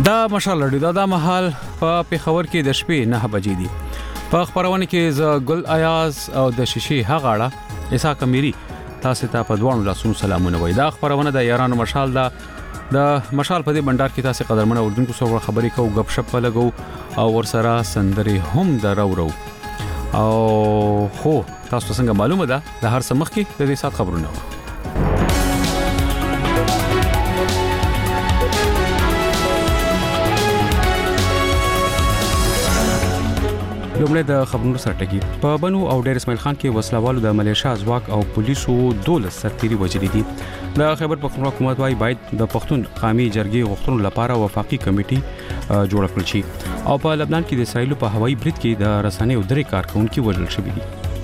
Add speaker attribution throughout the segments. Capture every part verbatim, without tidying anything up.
Speaker 1: دا مشال لري دا مهال په پیښور کې د شپې نه بجې دي. په خبرونه کې ز ګل ایاز او د شیشې هغاړه ایسا کمیری تاسو ته په دوانو لاسونو سلامونه وای. دا خبرونه د یارانو مشال دا د مشال په دې بندر کې تاسو قدرمنه اردوونکو سره خبرې کوو، غب شپ لګو او ورسره سندري هم درورو. او خو تاسو څنګه معلومه ده د هر څه مخکې د دې سات خبرونه لومړی د خبرونو سرټکی. په بنو او ډیر اسماعیل خان کې وسلوالو د ملیشیا ځواک او پولیسو دولس سرتيري وژلي دي. د خیبر پختونخوا حکومت وايي باید د پښتون قومي جرګې غوښتنو لپاره وفاقي کمیټي جوړ کړل شي. او په لبنان کې د اسرایل په هوایي برید کې د رسنیو درې کارکونکو وژل شوي دي.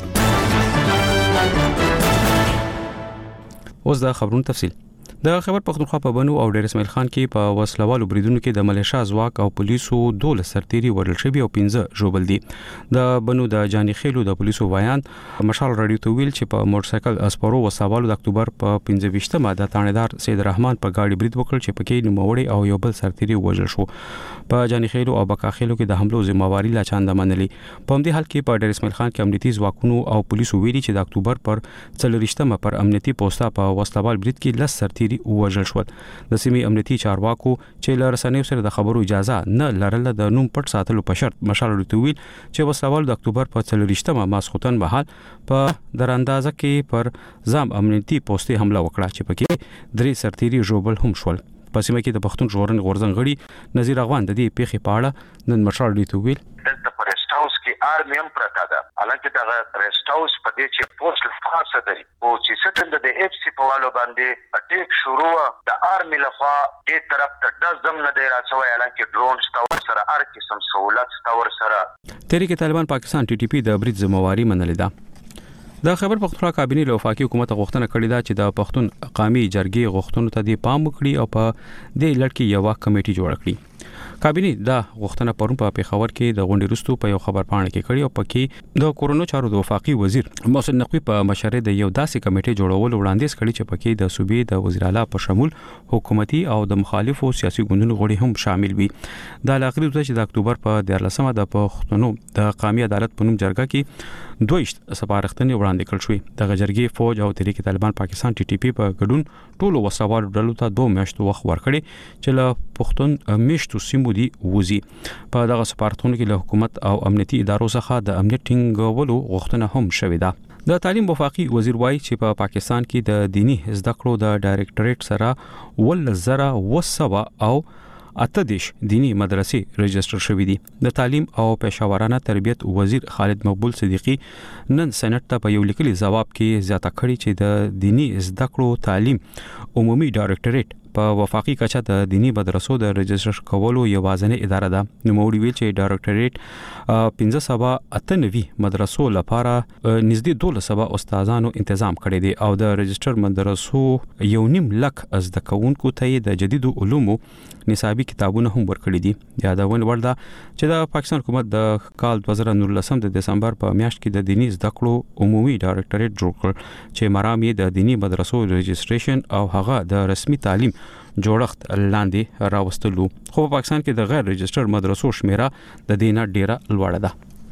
Speaker 1: اوس د خبرونو تفصیل. د خیبر پختونخوا په بنو او ډیر اسماعیل خان کې په وسلوالو بریدونو کې د ملیشیا ځواک او پولیسو دولس سرتيري وژل شوي او پنځه ژوبل دي. د بنو د جاني خېلو د پولیسو وایان مشال رادیو ته ویل چې په موټر سایکل اسپرو وسلوالو د اکتوبر په پنځه ویشتمه د تانیدار سید رحمان په گاډي برید وکړ چې پکې نوموړی او یو بل سرتيري وژل شو. په جاني خېلو او بکا خېلو کې د حملو ذمہواری لا چاند منلي. په همدې حال کې په ډیر اسماعیل خان کې امنیتي ځواکونو او پولیسو ویلي چې د اکتوبر پر څلورشتمه پر امنیتي پوسټا په وسلوال برید کې لس سرتيري وژل شو. د سیمې امنیتي چارواکو چې لرسنیو سره د خبرو اجازه نه لرله د نوم پټ ساتلو په شرط مشال رتویل چې وسوال د اکتوبر په څلورشتمه ماسختن مهال په دراندازه کې پر ځام امنیتي پوسټي حمله وکړه چې پکې درې سرتيري ژوبل هم شول. په سیمه کې د پښتون ژغورنې غورځنګ غړي نذیر اغوان د دې پیښې په اړه نن مشال رتویل
Speaker 2: د پرست هاوس کې آرمي هم پرتا ده. حالانکه دا رست هاوس په دې چې پوسټ خاصه ده او چې ستند د اف سی په والو باندې اټیک شروع د آرمي لخوا دې طرف ته د زم نه دی راځوي. حالانکه ډرون ستور سره هر قسم سہولت ستور سره
Speaker 1: تحریک طالبان پاکستان ټي ټي پی د برید ذمہواری منلې ده. د خیبر پختونخوا کابینې له وفاقي حکومت غوښتنه کړې ده چې د پښتون قومي جرګې غوښتنو ته د پام وکړي او په دې لړ کې یو کمیټي جوړ کړي. کابینې دا غوښتنه پرون په پیښور کې د غونډې وروسته په یو خبر پاڼه کې کړې او پکې د کورونو چارو د وفاقي وزیر محسن نقوی په مشرۍ د یو داسې کمیټې جوړولو وړاندیز کړی چې پکې د صوبې د وزیر اعلی په شمول حکومتي او د مخالفو سیاسي ګوندونو غړي هم شامل وي. د لاغري د د اکتوبر په دیارلسمه د پښتنو د قومي عدالت په نوم جرګه کې دویشت سپارښتنې وړاندې کړل شوې. د جرګې فوج او تحریک طالبان پاکستان ټي ټي پی په ګډون ټولو وسوالو ډلو ته دوه میاشتو وخت ورکړي چې له پښتون میشتو سیمو دي وزي. په دغه سپارښتنو کې له حکومت او امنیتي ادارو څخه د امنیت ټینګولو غوښتنه هم شوې ده. د تعلیم وفاقي وزیر وایي چې په پا پاکستان کې د دینی زده کړو د ډایریکټریټ سره ول زره وسوه او اته دیش دینی مدرسې رجستر شوې دي. د تعلیم او پېښورانه تربیت وزیر خالد مقبول صدیقی نن سېنات ته په یو لیکلي ځواب کې زیاته کړې چې د دینی زده کړو تعلیم عمومي ډایریکټریټ په وفاقي کچه د دینی مدرسو د رجستر کولو یوازینی اداره ده. نو موږ ویل چې ډایریکټریټ پنځه سوه اته نوي مدرسو لپاره نږدې دولس سوه استادانو تنظیم کړی دی او د رجستر مدرسو یو نیم لک زده کوونکو ته د جديدو علومو نصابي کتابونه هم ورکړي دي. یادونه ورده چې د پاکستان حکومت د کال دوه زره نولسم د دسمبر په میاشت کې د دینی زده کړو عمومي ډایریکټریټ جوړ کړ چې مرام یې د دینی مدرسو رجستریشن او هغه د رسمي تعلیم جوړښت لاندې راوستلو. خو په پاکستان کې د غیر رجستر مدرسو شمیره د دینه ډیره لوړه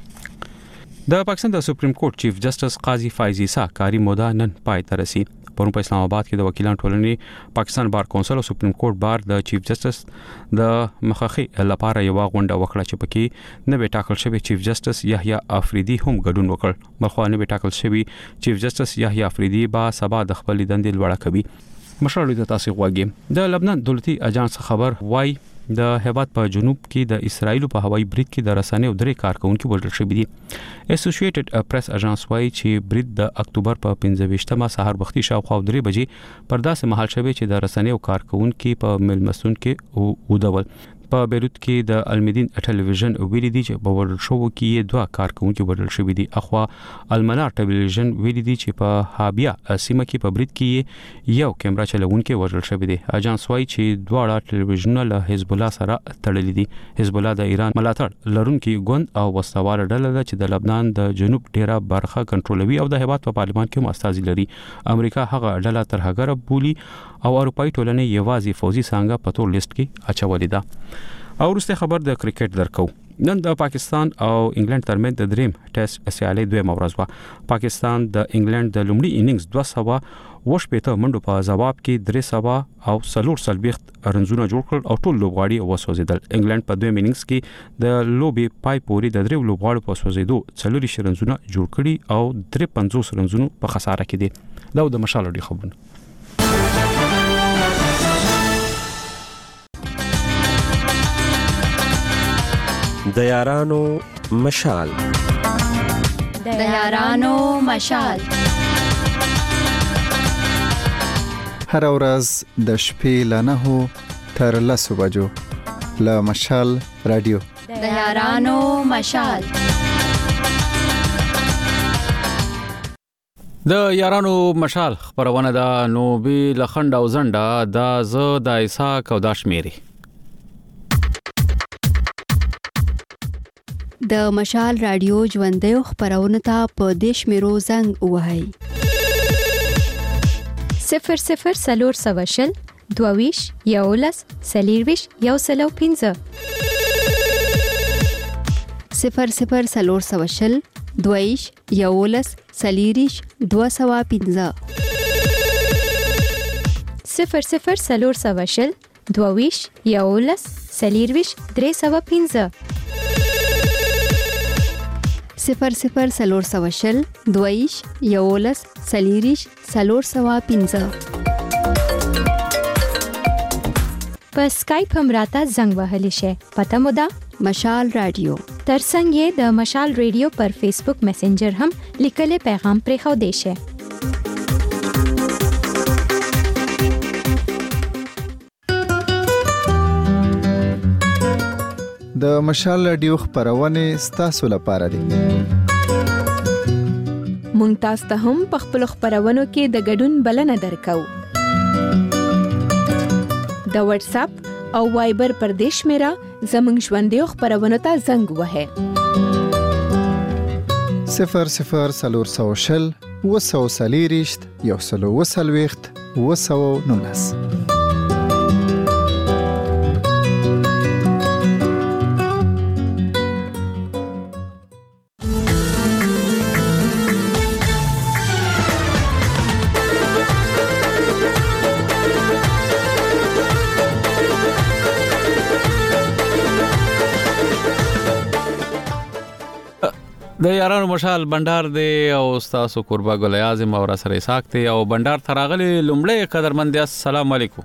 Speaker 1: ده. د پاکستان د سپریم کورټ چیف جسټس قاضي فایز عیسی کاری موده نن پای ته رسي. پرون په اسلام آباد کې د وکیلان ټولنې پاکستان بار کونسل او سپریم کورټ بار د چیف جسټس د مخخي لپاره یو غونډه وکړه چې پکې نه به ټاکل شوی چیف جسټس یحیی افریدي هم ګډون وکړ. مخه نه به ټاکل شوی چیف جسټس یحیی افریدي با سبا د خپل دندې لوړه کوي. مشرلو ته تاسو غواګي د لبنان دولتي اجانس خبر وای د هیواد په جنوب کې د اسرایل په هوایي برید کې د رسنیو درې کارکونکو وژل شوي دي. اسوسییټډ پریس اژانس وایي چې برید د اکتوبر په پنځه ویشتمه سهار وختي شاوخوا درې بجې پر داسې مهال شوی چې د رسنیو کارکونکو په ملمستون کې ودول. په بیروت کې د المدین ټلویزیون ویلي دي چې په ورل شو کې دوه کارکونکو وژل شوي دي. اخوا المنار ټلویزیون ویلي دي چې په هابیا سیمه کې په برید کې یو کیمرا چلوونکی وژل شوی دی. اژانس وایي چې دواړه ټلویزیونونه له حزب الله سره تړلي دي. حزب الله د ایران ملاتړ لرونکي ګوند او وسوال ډله ده چې د لبنان د جنوب ډیره برخه کنټرولوي او د هیواد په پارلمان کې هم استازي لري. امریکا هغه ډله تر هغه بولی او اروپאי ټولنې یوازې فوزي څنګه په تور لیست کې اچولې ده. او وروسته خبر د کرکټ درکو. نن د پاکستان او انګلند ترمنځ د دریم ټیسټ سیالي دوه ورځ وا. پاکستان د انګلند د لومړي اننګز دوه سوه وش پېته منډو په جواب کې درې سوه او څلور سلويخت رنزونه جوړ کړل او ټول لوبغاړي وسوځیدل. انګلند په دویم اننګز کې د لوبي پای پوري د درې لوبغاړو په وسوځیدو څلور رنزونه جوړ کړي او درې پنځوس رنزونه په خساره کې دي. دا د مشال لري خبرونه.
Speaker 3: د یارانو مشال
Speaker 4: د یارانو مشال
Speaker 5: هر ورځ د شپې له نهو تر لسو بجو له مشال رادیو
Speaker 4: د یارانو مشال.
Speaker 1: د یارانو مشال خبرونه دا نو بي لخند او زنده دا ز د ایسا کو دا شمیري.
Speaker 6: د مشال رادیو ژوندۍ خبرونه ته په دیش میرو زنګ وهاي
Speaker 7: صفر صفر سلور سوشل دوویش یولس سلیرویش یو سلو پینزه
Speaker 6: صفر صفر سلور سوشل دوویش یولس سلیریش دو سوا پینزه
Speaker 7: صفر صفر سلور سوشل دوویش یولس سلیرویش درې سوا پینزه
Speaker 6: صفر صفر سلور سوشل دویش یولس سلیریش سلور سوا پینزه.
Speaker 7: په سکایپ هم راته زنګ وهلی شي. پته مو ده
Speaker 6: مشال رادیو.
Speaker 7: ترڅنګ یې د مشال رادیو پر فیسبوک میسنجر هم لیکل پیغام پرې خو دی شي.
Speaker 5: د مشال رادیو خبرونه ستاسو لپاره دي.
Speaker 8: مونږ تاسو ته هم په خپل خبرونو کې د ګډون بلنه درکو. د واتس اپ او وایبر پر دیش میرا زمنګ ژوندۍ خبرونه ته زنګ وهه.
Speaker 5: صفر صفر سلور سوشل وسو سلیریشت یو سلو وسلويخت وسو نونس.
Speaker 1: د یارانو مشال بندر دی او استاد قربا ګل اعظم او سره ساکته او بندر تراغلی لومړی قدرمند السلام علیکم.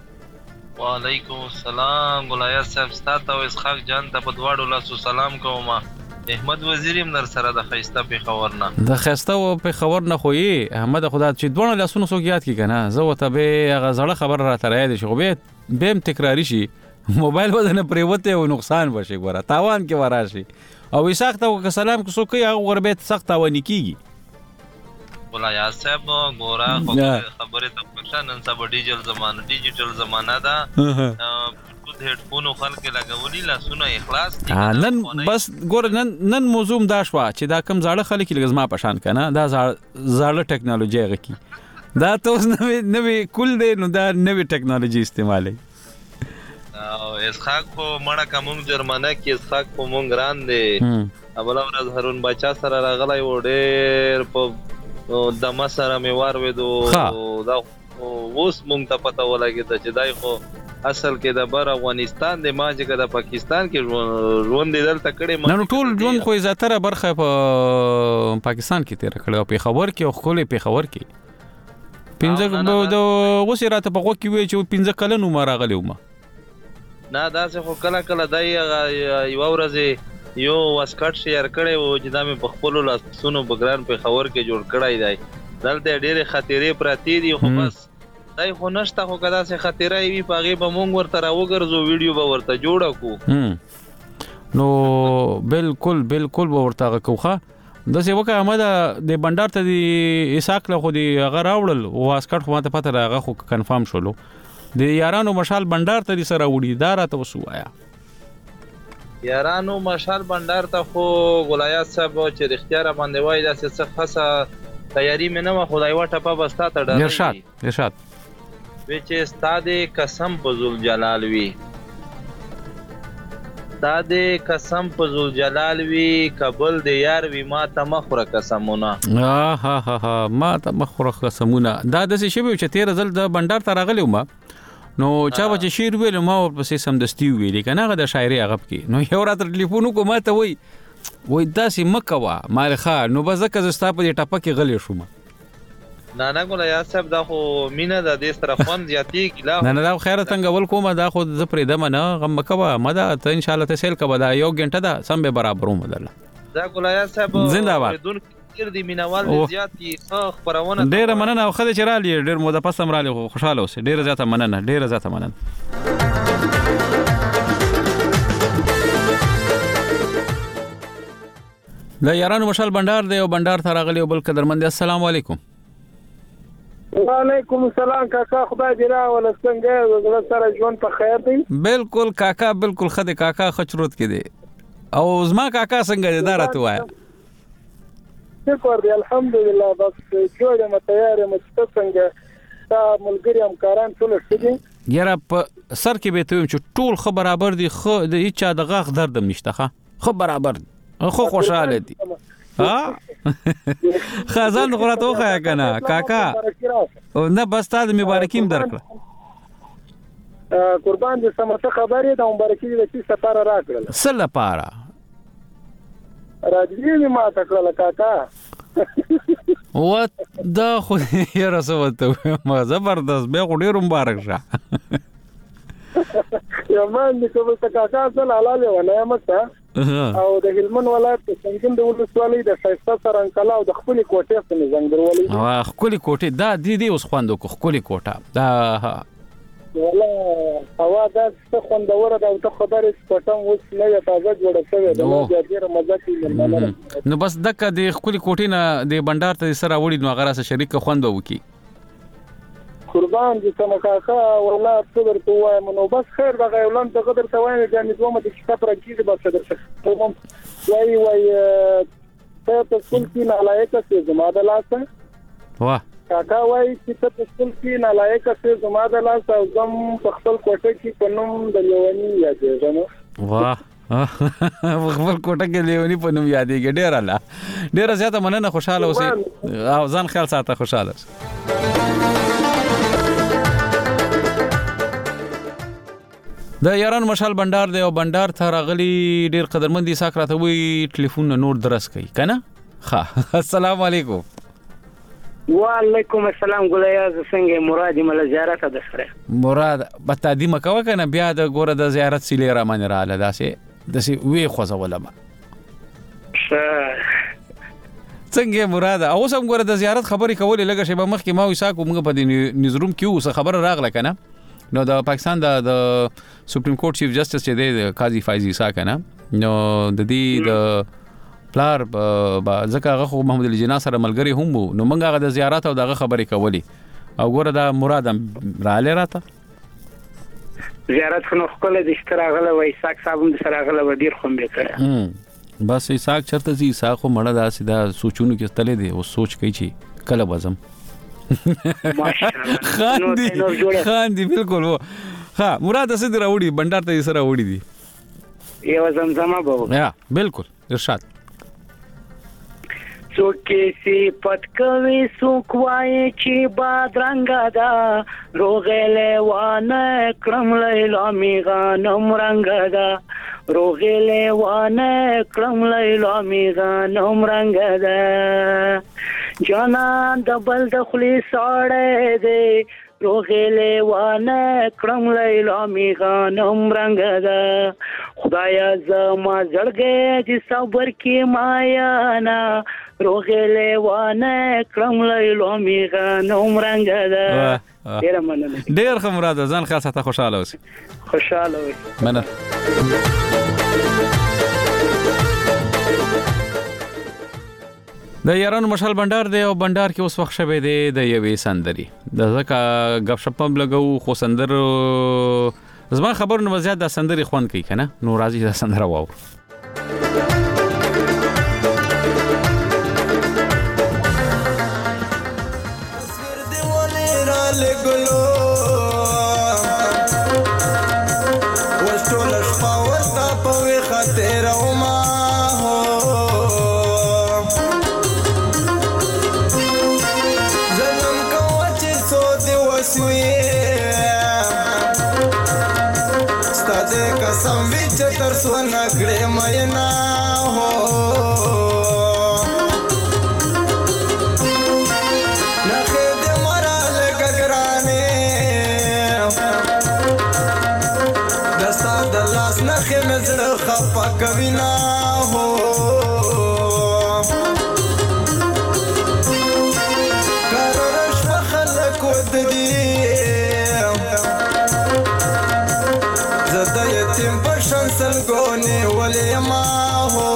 Speaker 9: وعلیکم السلام ګلایت صاحب ستاسو او اسحاق جان ته په دواړو لاسو سلام کوم. احمد وزیریم در سره د خیسته په خبر نه
Speaker 1: د خیسته په خبر نه خوې احمد خدا چې دوه لاسونو سوګیات کی کنه زه وته به غزړه خبر را ترای دي شو به بهم تکراری شي موبایل ودنه پریوته او نقصان وشي ګوره تاوان کې وراشي او اسحاق ته سلام کو سو کوي هغه غربت سخت ونی کیږي.
Speaker 9: ولایت صاحب ګوره خبره ته پښه نن سبا ډیجیټل زمانه ډیجیټل زمانہ دا د هډفونو خلک لګولي لاسونه اخلاص دي.
Speaker 1: نن بس ګوره نن نن موضوع دا شو چې دا کم زاړه خلک لګزما پشان کنه دا زاړه ټکنالوژي غکی دا توس نوې نوې کول دی نو دا نوې ټکنالوژي استعمالي.
Speaker 9: او اسحاق کو مړه کوم جرمانه کې اسحاق کو مونږ ران دي اوله ورځ هارون بچا سره راغلی و ډېر په دمه سره مې وار وېدو دا اوس مونږ ته پته ولګېده چې دای خو اصل کې د بر افغانستان د ما چې د پاکستان کې ژوند دلته کړي
Speaker 1: نن ټول ژوند خو زیاتره برخه په پاکستان کې تیر کړو په خبر کې او خو په خبر کې پنځه د اوسې راته په وګ کې وی چې پنځه کله نو راغلی و ما
Speaker 9: نه دا څه خو کله کله دای یو ورځ یو واسکټ شیر کړي او چې دا مې په خپل لاسونو بګران په خبر کې جوړ کړای دی دلته ډېرې خطرې پراتی دي خو بس دای خو نشته خو کدا څه خطرې وي په غیبه مونږ ورته راوګرځو ویډیو به ورته جوړ کو
Speaker 1: نو بالکل بالکل به ورته کوخه د څه وکه احمد د بندر ته دی اسحاق له خو دی هغه راوړل واسکټ خو ماته پته راغه خو کنفرم شولو د یارانو مشال بندر ته سره وړي دا راته وسوایا.
Speaker 9: یارانو مشال بندر ته خو ولایت صاحب چې اختیار باندې وای دا څه خاصه تیاری مې نه خدای واټه په بستا ته ډار
Speaker 1: ارشاد ارشاد
Speaker 9: چې استاد قسم په ذل جلال وی استاد قسم په ذل جلال وی قبل د یار وی ما ته مخره قسمونه
Speaker 1: ها ها ها ها ما ته مخره قسمونه دا د څه شی چې تیر ځل د بندر ته راغلی ما نو چا به شعر ویل ما ورپسې سمدستي ویل کنه هغه د شاعري هغه کې نو یو رات ټلیفون کو ما ته وای وای داسې مکوا مال خا نو بزکه زستا په ټپه کې غلی شوم
Speaker 9: نه نه ګول یا صاحب دا خو مینه د دې سره فون زیاتی کلا
Speaker 1: نه نه دا خیره څنګه ول کومه دا خو ز پرې دمه نه غم کوا مدا ته ان شاء الله ته سیل کبا دا یو غنټه دا سم به برابر ومه دل
Speaker 9: دا ګول یا صاحب
Speaker 1: زنده‌باد
Speaker 9: ډیر دی مینوال زیاتی خبرونه
Speaker 1: ډیر مننه او خدای چرالي ډیر مو د پسم رالي خوشاله اوسه ډیر زیاته مننه ډیر زیاته مننه د یارانو مشال بندر دی او بندر ته راغلی او بل قدرمند السلام علیکم
Speaker 10: وعلیکم السلام کاکا خدای دې را ول څنګه زړه سره ژوند په خیر دی
Speaker 1: بالکل کاکا بالکل خدای کاکا خچروت کې دی او زما کاکا څنګه دی دا راته وایا
Speaker 10: شکر دی الحمدلله بس جوړه م تیار م چې څنګه تا ملګری همکاران ټول شته
Speaker 1: یاره په سر کې به ته چې ټول خبر برابر دي خو د هیڅ د غاغ درد نشته ښه خو برابر خو خوشاله دي ها خزان غراته وخا کنه کاکا نه بس تا د مبارکیم درکړه
Speaker 10: قربان دې سمته خبرې د مبارکي د چې سفر راکړل
Speaker 1: سل لپاره
Speaker 10: راځي ما تکړه کاکا
Speaker 1: و دا خو یې رسوته ما زبردست به ډیر مبارک شه
Speaker 10: یو مان دې کوم څه کاکا سره حلاله ونه مته او د هلمند ولایت په څنګه د ولسوالۍ د شایسته سرنکلا او د خپل کوټې څخه زنګرولې
Speaker 1: وا خپل کوټې دا د دې اوس خواندو کو خپل کوټه دا
Speaker 10: ولا هوا دا څه خوندوره دا ته خبرې کوټم اوس نه تازه جوړه شوې ده ډېر مزه کوي
Speaker 1: نو بس دغه د خپل کوټې نه د بندر ته سره وړي نو غره سره شریک خوندو وکي
Speaker 10: قربان دي سم کاکا والله صبر کوه نو بس خیر دا غیولان ته قدر ته وایي چې دوه مت کتاب راکېږي بس درته کوم وای وای ته په ټول کې نه لایق څه زما د لاسه
Speaker 1: واه
Speaker 10: کاکا وای چې ته په ټول کې نه لایق څه زما د لاسه زم په خپل کوټه کې پنوم د لیونی یادې جنو
Speaker 1: واه خپل کوټه کې لیونی پنوم یادېږي ډیر الله ډیر زیاته مننه خوشاله اوسې او ځان خیال ساته خوشاله اوسې د یاران مشال بندر دی او بندر ته راغلی ډیر قدرمندي ساکراته وی ټلیفون نور درس کوي کنه ها السلام علیکم
Speaker 11: وعلیکم السلام ګلیاز څنګه مراد مل زیارت ده سره
Speaker 1: مراد بتا دی مکو کنه بیا د ګوره د زیارت سیلی را من را لاله داسې داسې وی خوځه ولما څنګه مراد او سم ګوره د زیارت خبرې کولې لګه شی به مخ کې ما وسا کومه په دې نظروم کې اوس خبر راغله کنه نو د پاکستان د د سپریم کورټ چیف جسټس چې دی قاضي فایزي سا کنه نو د دې د پلار ځکه هغه محمد علي جناح سره ملګری هم وو نو موږ هغه د زیارت او دغه خبرې کولې او ګوره دا مراد را لراته
Speaker 11: زیارت خو خپل د اشتراغله وای ساک صاحب د سراغله ودیر خو به کړه
Speaker 1: بس ساک چرته زی ساک خو مړه دا سیدا سوچونو کې تلې دی او سوچ کوي چې کله وزم خاندي خاندي بالکل وو ها مراد اسد راوړي بندر ته سره وړي دي
Speaker 11: یو زمزمه به
Speaker 1: یا بالکل ارشاد
Speaker 11: څوکې سي پټکوي څوک وایي چې بادرنګ دا روغله وانه کړم لیلا میغانم رنګ دا روغله وانه کړم لیلا میغانم رنګ دا جانا دبل دخلی ساړې دې روغله وانه کړم لیلا میغانم رنګ دا خدایا زما زړګې چې صبر کې مایا نا روغله وانه کړم لیلا میغانم رنګ دا ډیر مننه
Speaker 1: ډیر ښه مراد ځان خاصه ته خوشاله اوسې
Speaker 11: خوشاله اوسې
Speaker 1: مننه د یارانو مشال بندر دی او بندر کې اوس وخت شوه دی د یوې سندري د ځکه غب شپم لګو خو سندر زما خبر نو زیات د سندري خوان کوي کنه نو راځي د سندره واو
Speaker 12: تصویر دی ولې را لګلو وشتو لښپا وستا په سونه کړې مینا هو نخې دې مرال ګګرانې دستا د لاس نخې مې زړه خفه کوي نه هو کارش په خلکو د دې زده یتیم په شان سلګونې ولې ما هو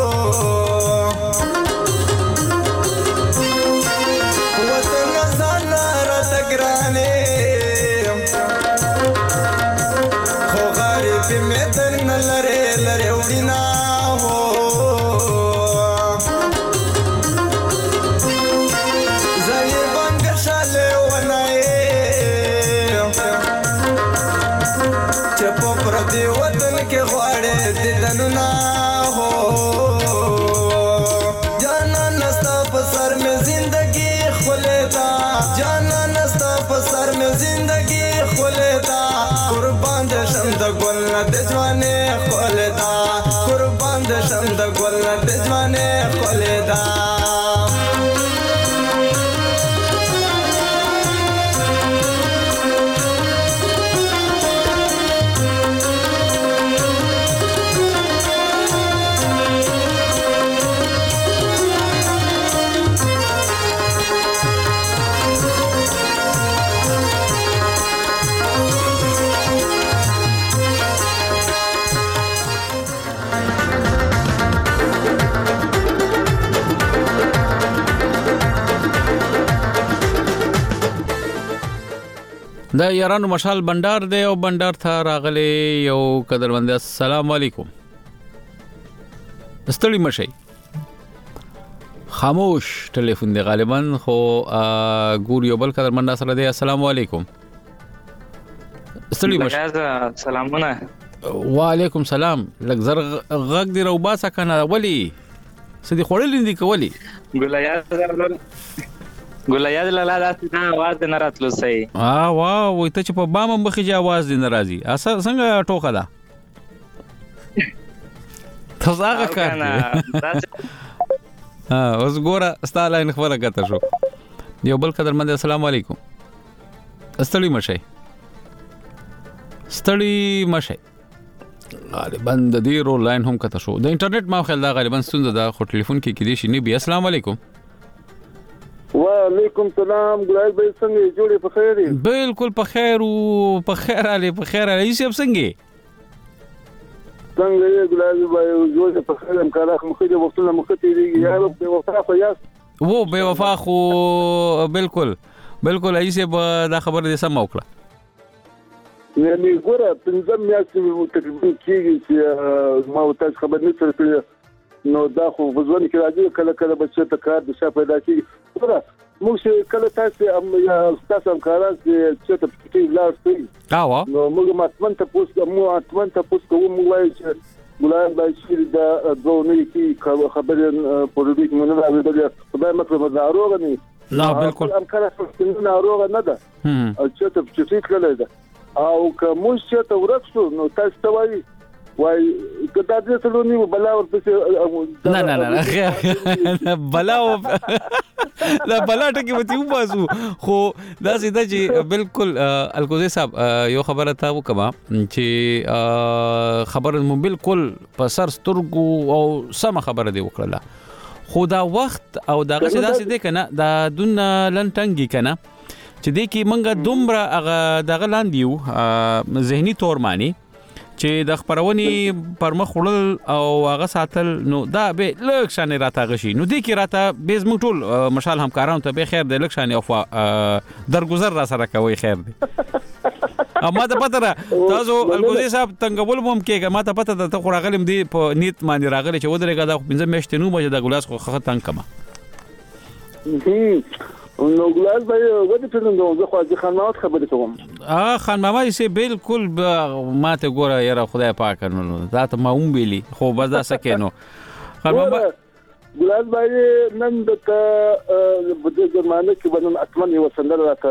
Speaker 12: وطن ځان راته ګرانې خو غریب مې درنه لرې لرې وړینا هو زنې بنګ شاله ونایې چې په پردي وطن کې غواړې دیدنونه هو جانا نستا په سر مې زندگی خولېدا جانا نستا په سر مې زندگی خولېدا قربان دې شم د ګل نه د ځوانې خولېدا قربان دې شم د ګل نه د ځوانې خولېدا
Speaker 1: د یارانو مشال بندر دی او بندر ته راغلی یو قدرمند السلام علیکم ستړي مشي خاموش ټلیفون دی غالبا خو ګور یو بل قدرمند سره دی السلام علیکم ستړي مشي
Speaker 13: سلامونه
Speaker 1: وعلیکم سلام لږ زر غږ دی روباسه کنه ولی سدي خړلې دي کولی
Speaker 13: ګولیا ګولیا د لاله داسې نه आवाज نه راتلو سي
Speaker 1: اه واه وای ته چې په بام مخې جا आवाज دي ناراضي اسه څنګه ټوکا ده تاسو کنه ها اوس ګوره ستاله نه خبره کته شو یو بل قدرمند السلام علیکم استړي مشي ستړي مشي غالبا د دې رو لاین هم کته شو د انټرنیټ ما خل دا غالبا ستونزه ده خو ټلیفون کې کې دي شي نه بي السلام علیکم
Speaker 10: وعلیکم سلام ګلای به څنګه جوړې په خیر
Speaker 1: بالکل په خیر او په خیر علي په خیر علي سب څنګه
Speaker 10: څنګه یې ګلای به جوړې په خیر هم کار مخې د وختونو مخې تیریږي یا په وفا په یاس
Speaker 1: وو به وفا خو بالکل بالکل ایسه دا خبره دې سم وکړه
Speaker 10: یعنی ګوره پنځم میاشتې تقریبا کېږي چې ما تاسو خبر نه ترې نو دا خو وزونه کې راځي کله کله بچو ته کار د شا پیدا کیږي ګوره موږ کله تاسو هم یا تاسو هم کاران چې ته پټي لاس دی
Speaker 1: کاوه
Speaker 10: نو موږ ماتمن ته پوس مو ماتمن ته پوس کوو موږ وایو چې ګلان به شي دا دوه کې خبرې پروډکټ مونږ نه راوړل خدای مکرم ناروغ نه
Speaker 1: لا بالکل
Speaker 10: ام کله څنګه ناروغ نه ده او چې ته پټي کړل ده او که موږ چې ته ورکسو نو تاسو ته وایي وای کدا دې سلونی بلا ورته
Speaker 1: نه نه نه بلا دا بلا ټکی وتی وباسو خو دا سیده چې بالکل الکوزي صاحب یو خبره تا وکما چې خبره مو بالکل په سر سترګو او سم خبره دی وکړه خو دا وخت او دا غږ داسې دی کنه دا دون لنټنګي کنه چې دې کې منګه دومره هغه دغه لاندیو ذهني تور معنی چې د خبرونی پر مخ وړل او هغه ساتل نو دا به لږ شانه راته غشي نو دې کې راته بیز موږ ټول مشال همکارانو ته به خیر د لږ شانه او درگذر را سره کوي خیر دی اما ته پته را تاسو الګوزي صاحب څنګه ولوم کېګه ما ته پته ته خو راغلم دی په نیت باندې راغلی چې ودرېګه دا پنځه میاشتې نو بجه د ګلاس خو خه تنګ کما
Speaker 10: نو ګلاس به ودی څنګه زه خو ځي خان محمد خبرې کوم
Speaker 1: اه خان محمد سي بالکل ما ته ګوره یاره خدای پاک نو دا ته ما هم ویلي خو بس دا سکینو خان محمد
Speaker 10: ګلاس به نن د بده زمانه کې باندې اتمن یو سندر راته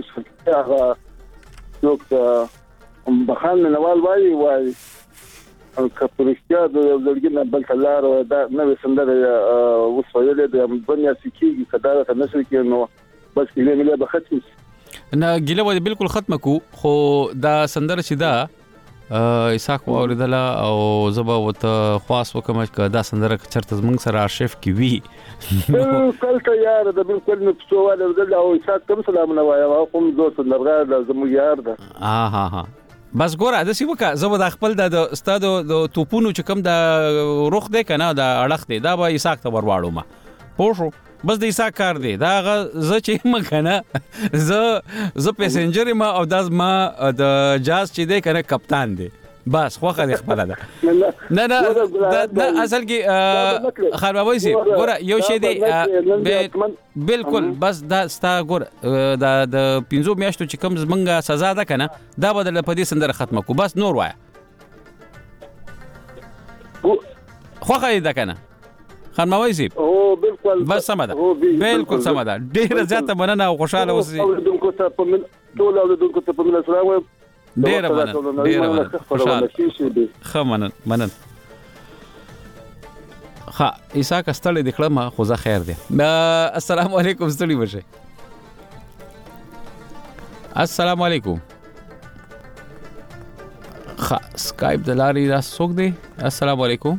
Speaker 10: نشته هغه څوک بخان نوال وای وای کپرشتیا د زړګي نه بل تلار دا نوې سندره وسویلې د دنیا سکیږي کدا ته نشي کې نو بس کله ملي به ختم
Speaker 1: نه ګیله و بالکل ختم کو خو دا سندره چې دا ایساق اوریدله او زبا وته خاص وکم چې دا سندره چرته زمنګ سره ارشیف کې وی
Speaker 10: بالکل ته یار د بالکل نو څواله ودل او ایساق کوم سلام نه وایي او کوم زو سندره زموږ یار ده
Speaker 1: ها ها ها بس ګوره د سی وکا زبر د خپل د استاد د توپونو چې کوم د روخ دی کنه د اړخ دی دا به ایساق ته ورواړو ما پوښو بس د ایساق کار دی دا ز چې مکنه ز ز پسنجر ما او داس ما د جاز چې دی کنه کپتان دی بس خوخه دی خپل ده نه نه دا اصل کې خرابوي سي ګوره یو شی دی بالکل بس دا ستا ګوره دا د پنځو میاشتو چې کوم زمنګه سزا ده کنه دا بدل په دې سندره ختمه کو بس نور وای خوخه دی ده کنه خرموي سي
Speaker 10: او بالکل
Speaker 1: بس سم ده بالکل سم ده ډیر زیاته مننه او خوشاله اوسئ
Speaker 10: اوردونکو ته په من ټول اوردونکو ته په من سلام
Speaker 1: ډیر مننه ډیر مننه خوشاله خمنن مننه ها ایسا کستل د کلمه خو زه خیر دی السلام علیکم ستړي بشه السلام علیکم ها سکایپ د لاري را سوق دی السلام علیکم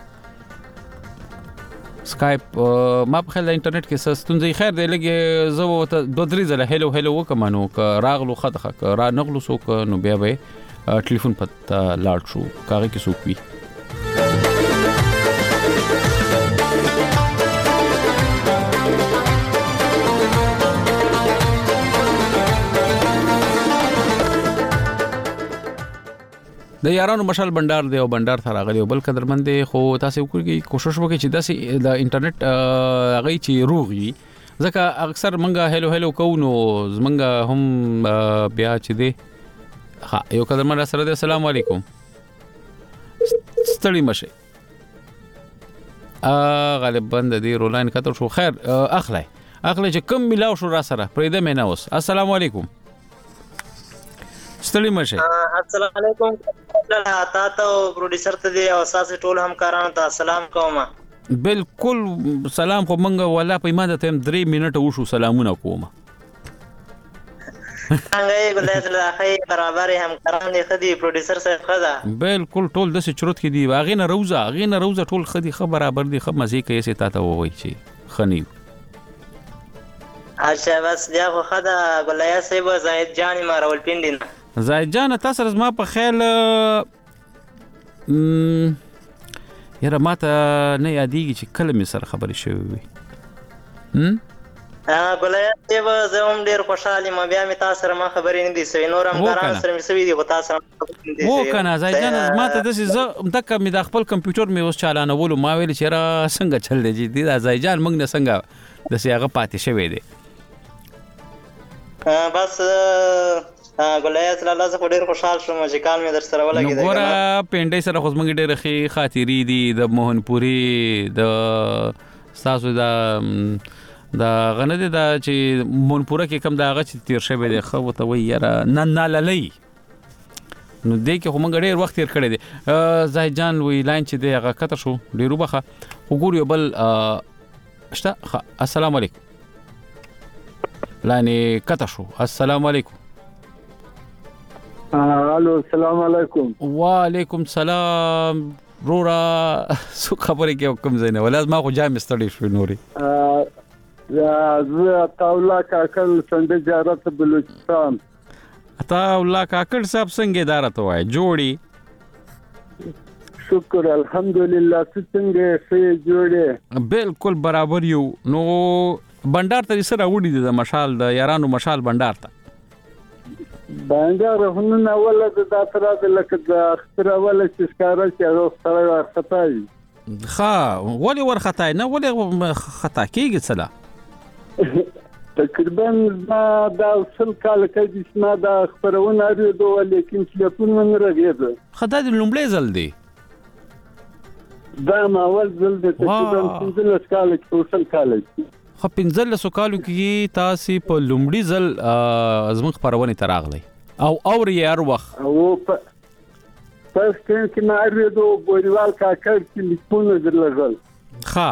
Speaker 1: سکایپ ما په خل انټرنیټ کې ستونزې خیر دی لګي زه وته دوه درې ځله هلو هلو وکمنو ک راغلو خدخه ک را نغلو سو ک نو بیا به ټلیفون پته لاړ شو کاغه کې سو کوي د یارانو مشال بندر دی او بندر ته راغلی او بل قدرمن دی خو تاسو وکړئ کوشش وکړئ چې داسې د انټرنیټ هغه چې روغي ځکه اکثر منګه هلو هلو کوو نو زمنګه هم بیا چې دی ها یو قدرمن سره دی السلام علیکم ستړي مشه ا غالبا د دې رولاین کتر شو خیر اخلای اخلای چې کم ملاو شو را سره پرې د مینه اوس السلام علیکم ستړي مشه
Speaker 14: السلام علیکم تا ته پروډوسر ته دی او اساسي ټول همکارانو ته سلام کوم
Speaker 1: بالکل سلام خو منګه ولا په ایمان ته درې منټه وشو سلامونه کوم
Speaker 14: څنګه یې ګلای سره اخی برابر همکاران دي خدي پروډوسر صاحب خدا
Speaker 1: بالکل ټول د چروت کې دی واغې نه روزه غې نه روزه ټول خدي خبر برابر دي خو مزه کوي چې تا ته وای شي خنی
Speaker 14: اچھا بس بیا خو خدا ګلای صاحب زاید جان ما راول پیندین
Speaker 1: زاید جان تاسو زما په خیال م یره ماته نه یادېږي چې کله مې سره خبرې شوې وي هم
Speaker 14: ا ګلای صاحب زوم ډیر خوشاله ما بیا مې تاسو سره ما خبرې نه دي سوي نور هم کاران سره مې سوي دي خو تاسو سره
Speaker 1: دي وو کنه زاید جان ماته د څه متک مې د خپل کمپیوټر مې اوس چالانه ولو ما ویل چې را څنګه چل دی دي دا زاید جان موږ نه څنګه د سیاغه پاتې شوې دي
Speaker 14: بس ګلای صلی الله زه ډیر خوشاله شوم چې کال مې در سره ولګی
Speaker 1: دی ګوره پینډای سره خو زموږ ډیر ښه خاطرې دي د موهنپوري د تاسو د د غنه دي دا چې موهنپوره کې کم دا غچ تیر شوی دی خو ته وی یاره نن ناللی نو دې کې خو موږ ډیر وخت تیر کړی دی زاهد جان وی لاین چې دی هغه کتر شو ډیرو بخه وګور یو بل شته السلام علیکم لاین کتر شو السلام علیکم
Speaker 10: الو السلام علیکم
Speaker 1: وعلیکم سلام رورا سو خبرې کې حکم زینه ولازم ما خو جام استړی شو نوري
Speaker 10: زه تاولا کاکل څنګه زیارت بلوچستان
Speaker 1: تاولا کاکل صاحب څنګه اداره وای جوړي
Speaker 10: شکر الحمدلله څنګه سي جوړي
Speaker 1: بالکل برابر یو نو بندر ته سره وډی د مشال د یارانو مشال بندر ته
Speaker 10: بندر هنن اوله د داتره د لکه د اختر اوله چې ښکارا چې هغه سره خطای
Speaker 1: ښه ولې ور خطای نه ولې خطا کیږي څلا
Speaker 10: تقریبا دا څل کال کې چې ما دا خبرونه اورېدو لیکن ټلیفون نه راغی
Speaker 1: خدای دې لومړی ځل دی
Speaker 10: دا ما اول ځل دی تقریبا پنځلس کال کې څل کال
Speaker 1: خو پنځلس کالو کې تاسو په لومړي ځل زموږ خبرونه تراغلی او اور یې هر وخت
Speaker 10: او په پس کې نه اړېدو ګوریوال کاکړ کې لیکونه درلګل
Speaker 1: ها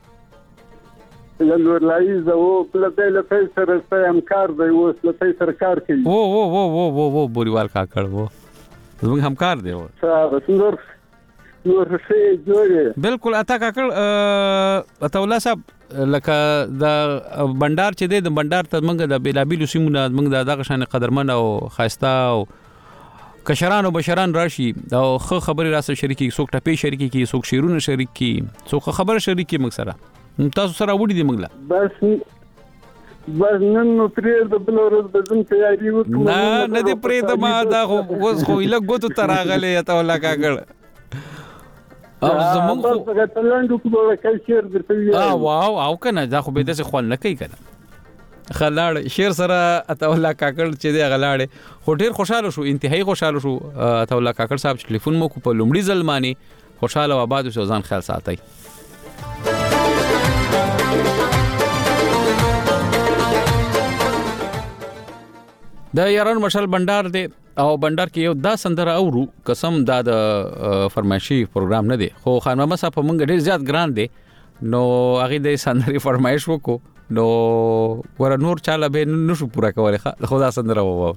Speaker 10: لور لایز او بل د لپاره سره سره همکار دی او لپاره سرکار کوي
Speaker 1: او او او او او او ګوریوال کاکړ وو زموږ همکار دی وو
Speaker 10: نور نور څه جوړه
Speaker 1: بالکل اتا کاکړ اتا الله صاحب لکه د بندر چې د بندر ته موږ د بلابیلو سیمونه موږ دغه شان قدرمن او خاصتا او کشران او بشران راشي او خو خبري راسه شریکي څوک ټپي شریکي کی څوک شیرونه شریکي څوک خبر شریکي موږ سره تاسو سره وډی دی موږ
Speaker 10: بس بس نن نو پرې د بل ورځ د زم تیاری وکړو
Speaker 1: نه نه دې پرې د ما دا اوس خو لګوتو تراغله ته ولا کاګړ او زمون خو
Speaker 10: په تلندو کې به شیر درته
Speaker 1: اه واو او کنه دا خو به د څه خپل نه کوي کنه خلاړ شیر سره اته الله کاکړ چې دی غلاړ خو ډیر خوشاله شو انتهایی خوشاله شو اته الله کاکړ صاحب ټلیفون مو کو په لومړي ځلماني خوشاله و آباد او ځان خیال ساتي د یاران مشال بندر دی او بندر کې یو دا سندره اورو قسم دا د فرمایشي پروګرام نه دی خو خان محمد صاحب مونږ ډیر زیات ګران دی نو هغه د سندري فرمایش وکړو نو ور نور چاله به نشو پورا کولای خو دا سندره وو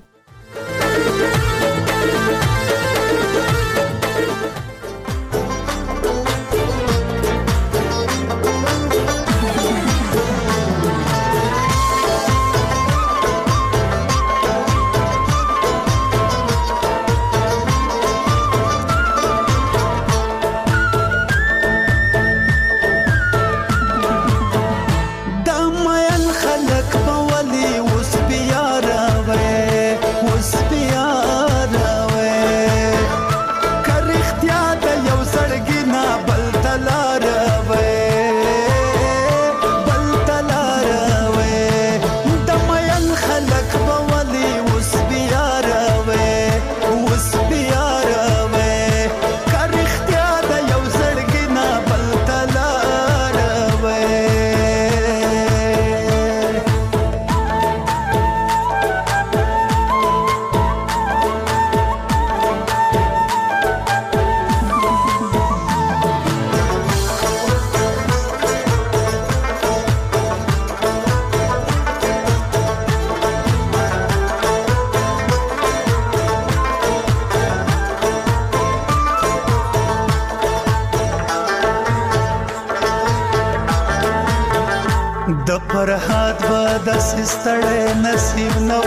Speaker 15: فرحات به د سستړې نصیب نو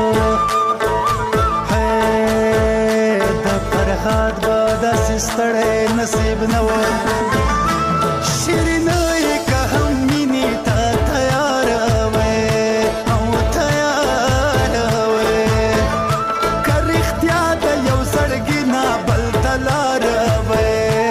Speaker 15: ہے د فرحات به د سستړې نصیب نو شیرینې که هم مینې ته تیار وې او تیار وې که رښتیا د یو زړګي نه بل ته لار وې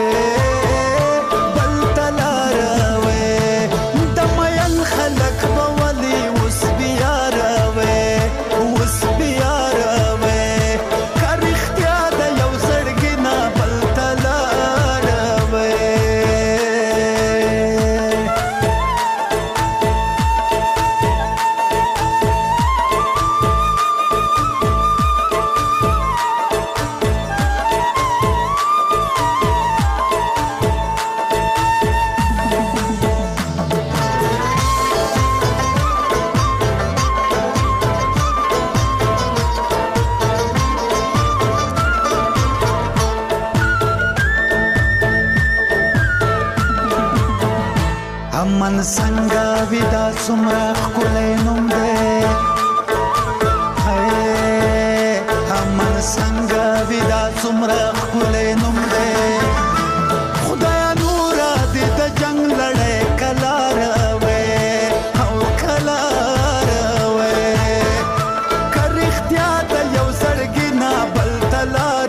Speaker 15: من څنګه ودا څومره ښکلی نوم دی من څنګه ودا څومره ښکلی نوم دی خدایا نوره دې د جنګ لړۍ کله راوې او کله راوې که رښتیا د یو زړګي نه بل ته لار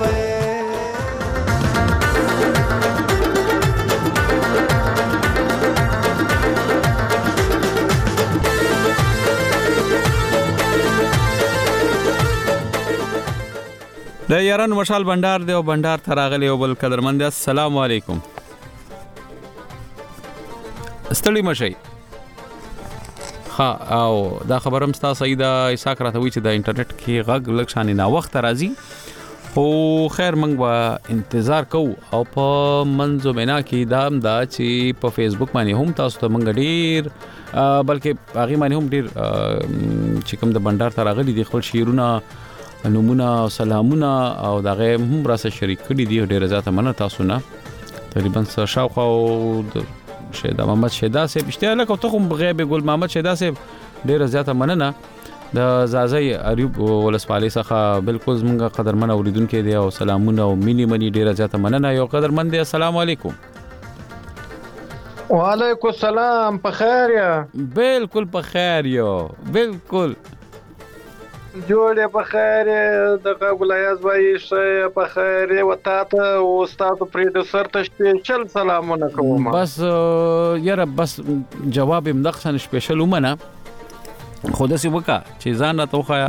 Speaker 1: د یاران مشال بندر دی او بندر تراغلی او بل قدرمند السلام علیکم استړی مشي ها او دا خبرم ستا سیدا اساک راته وی چې د انټرنیټ کې غږ لږ شانې نا وخت راځي خو خیر موږ به انتظار کوو او په منځو مینا کې دا هم دا چې په فیسبوک باندې هم تاسو ته موږ ډیر بلکې هغه باندې هم ډیر چې کوم د بندر ته راغلي دي خپل شعرونه نمونه سلامونه او دغه هم را سره شریک کړي دي ډیر زیاته مننه تاسو نه تقریبا شاوخوا شهدا محمد شهدا صاحب اشتیا لکه ته هم غیب ګل محمد شهدا صاحب ډیر زیاته مننه د زازی اریوب ولسوالۍ څخه بالکل زموږ قدرمن اوریدونکو دی او سلامونه او مینی منی ډیره زیاته مننه یو قدرمن دی السلام علیکم
Speaker 16: وعلیکم السلام په خیر یا
Speaker 1: بالکل په خیر یو بالکل
Speaker 16: جوړه په خیر د ګلایاز وای شه په خیر وتا ته او استاد پروډوسر ته سپیشل سلامونه کوم
Speaker 1: بس یاره بس جواب مدخن سپیشل ومنه خود سي وکا چې ځان راته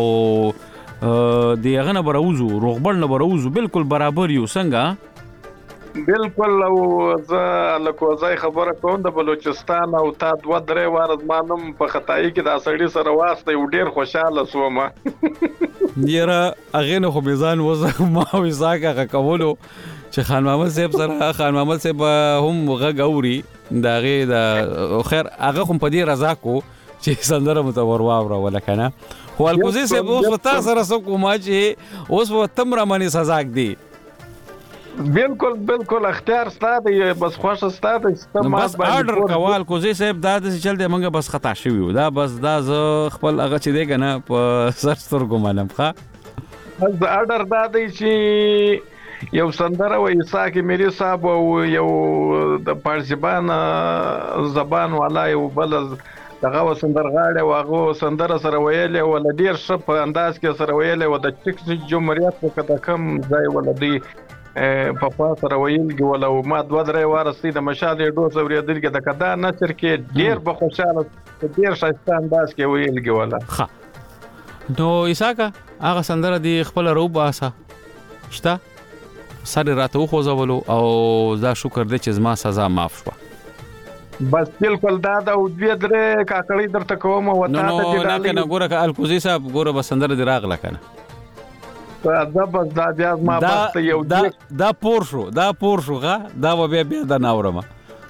Speaker 1: او دی غنه بروزو روغبل نه بروزو بالکل برابر یو څنګه
Speaker 16: بالکل او زه لکه ځای خبره کوم د بلوچستان او تا دوه درې واره مانم په خدای کې د سړی سره واسطه یو ډیر خوشاله سوم
Speaker 1: یاره اغه نه خو میزان وزه ما وساګه کولو چې خان محمد صاحب سره خان محمد صاحب هم غغوري داغه د خیر هغه هم په دې رضا کو چې سندره متور واوره ولکنه خو الکوزي سه اوس وتا سره سو کومه چې اوس و تمره منی سزاک دی
Speaker 16: بالکل بالکل اختیار ستاسو بس خوښ ستاسو
Speaker 1: بس آرډر کوال کوزي صاحب دا د چل دی منګه بس خطا شوی دا بس دا ز خپل هغه چې دی کنه په سرستر ګمانم ښه
Speaker 16: بس دا آرډر دا دی چې یو سندره و عیسی میری صاحب او یو د پارسیبان زبان والا یو بل دغه سندرغاړي واغو سندره سره ویلې ول ډیر ښه په انداز کې سره ویلې و د چک جمهوریت په کده کم ځای ولدي په پاس سره ویلګي ول او ما دوه درې وارستي د مشال ډوس اوریدل کې د کدا نشر کې ډیر به خوشاله ډیر ښه انداز کې ویلګي ول
Speaker 1: ښه نو ایساکا هغه سندره دی خپل روباسه شته سره راته خو زولو او دا شکر دې چې زما سزا معاف شوه
Speaker 16: بس بالکل دا د او دوی درې کاکړی درته کوم او تا ته
Speaker 1: چې دا کنه ګوره ک الکوزي صاحب ګوره بسندر دی راغله کنه
Speaker 16: دا بس دا بیا ما بس یو
Speaker 1: دا دا پور شو دا پور شو غا دا بیا بیا دا ناورما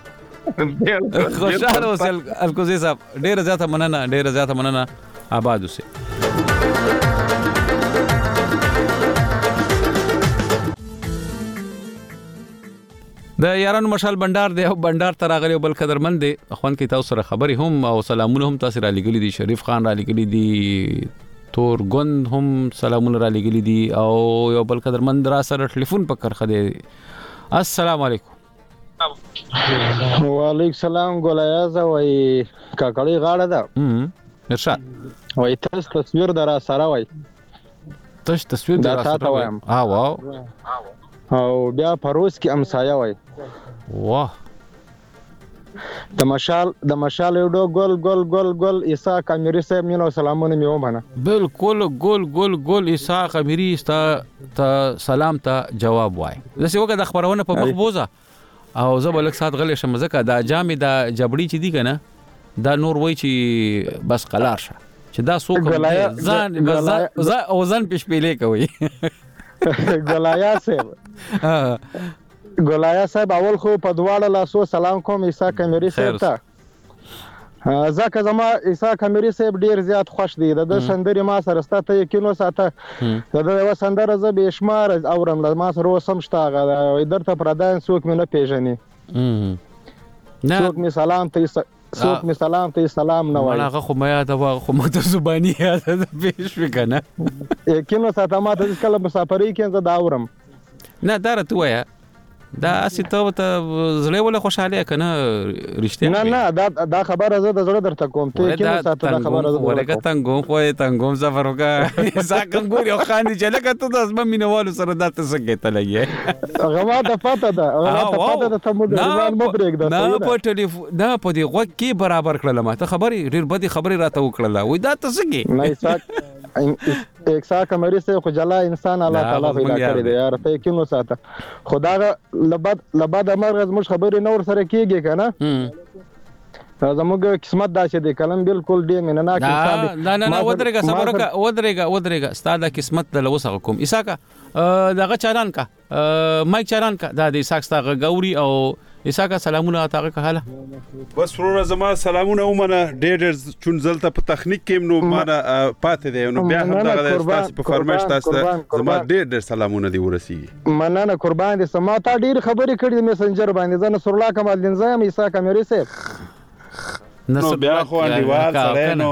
Speaker 1: خوشاله اوسه الکوزي صاحب ډیر زیاته مننه ډیر زیاته مننه آباد اوسه د یارانو مشال بندر دی او بندر تر غلي بل قدرمن دی خوان کې تاسو سره خبري هم او سلامونه هم تاسو را لګلي دي شریف خان را لګلي دي تور ګوند هم سلامونه را لګلي دي او یو بل قدرمن را سره ټلیفون پکړ خدي السلام علیکم
Speaker 17: وعلیکم السلام ګولیاز وای کاکړی غاړه ده
Speaker 1: هم ارشاد
Speaker 17: وای تاسو تصویر درا سره وای
Speaker 1: تاسو تصویر درا سره وای ها واو
Speaker 17: او بیا پروس کې امسایا وای
Speaker 1: واه
Speaker 17: د مشال د مشال یو ګول ګول ګول ګول عیسی کامیری صاحب مینو سلامونه میو منه
Speaker 1: بالکل ګول ګول ګول عیسی کامیری ستا ته سلام ته جواب وای زه وګه د خبرونه په مخبوزه او زه بلک سات غلې شم زکه دا جامې دا جبړی چې دی کنه دا نور وای چې بس قلار شه چې دا سوق ځان ځان او ځان پښ پیلې کوي
Speaker 17: ګلایا صاحب ګلایا صاحب اول خو په دواړه لاسو سلام کوم عیسی کامیری صاحب ته ځکه زما عیسی کامیری صاحب ډیر زیات خوش دی د سندري ما سره ستاسو یقینو ساته دا یو سندره ز به شمار اورم د ما سره وسم شتاغه درته پردان څوک مې نه پیژني څوک می سلام ته څوک می سلام ته سلام نه وای
Speaker 1: هغه خو ما یاد و خو مت زبانی یاد ده پیش وکنه
Speaker 17: یقینو ساته ما ته کله مسافرۍ کې دا اورم
Speaker 1: نه درته وای دا اسی ته ته زړه ولا خوشاله کنه رښتیا
Speaker 17: نه نه دا دا خبره زه د زړه درته کوم ته کینو ساته دا خبره زه
Speaker 1: ورګه تنګو خو تنګو سفر وکا ساکم ګور یو خان چې لکه ته د اسمه مينوالو سره دته سګیته لګي
Speaker 17: غوا د پته ده غوا د پته ده ته مو ځان مو بریک ده
Speaker 1: نه په ټلیفون نه په دی غو کې برابر کړل ما ته خبري ډیر بدی خبري راته وکړه وای دا ته سګي
Speaker 17: نه ساک ایک سا کمری سے خو جلا انسان الله تعالی پیدا کړی دی یار ته کینو ساته خدا لبد لبد امر غز مش خبري نور سره کیږي کنه زموږ قسمت داسې دی کلم بالکل ډیر منناک انسان دی.
Speaker 1: نه نه نه ودرېګه صبر وکړه ودرېګه ودرېګه ستا د قسمت د لوسه کوم اساکا دغه چالان کا مایک چالان کا دا د اساک ستا غوري او اساکا سلامونه تاغه که حاله
Speaker 18: بس ورور زما سلامونه ومنه ډېر ډېر چون زلته په تخنیک کې نو مانه پاتې دی نو بیا هم دغه تاسو په فرمایش تاسو زما ډېر ډېر سلامونه دی ورسیږي.
Speaker 17: مننه قربان دي سما تا ډېر خبرې کړې میسنجر باندې زه نصر الله کمال دین زم اساک امری صاحب
Speaker 18: نو بیا خو انډیوال سره نو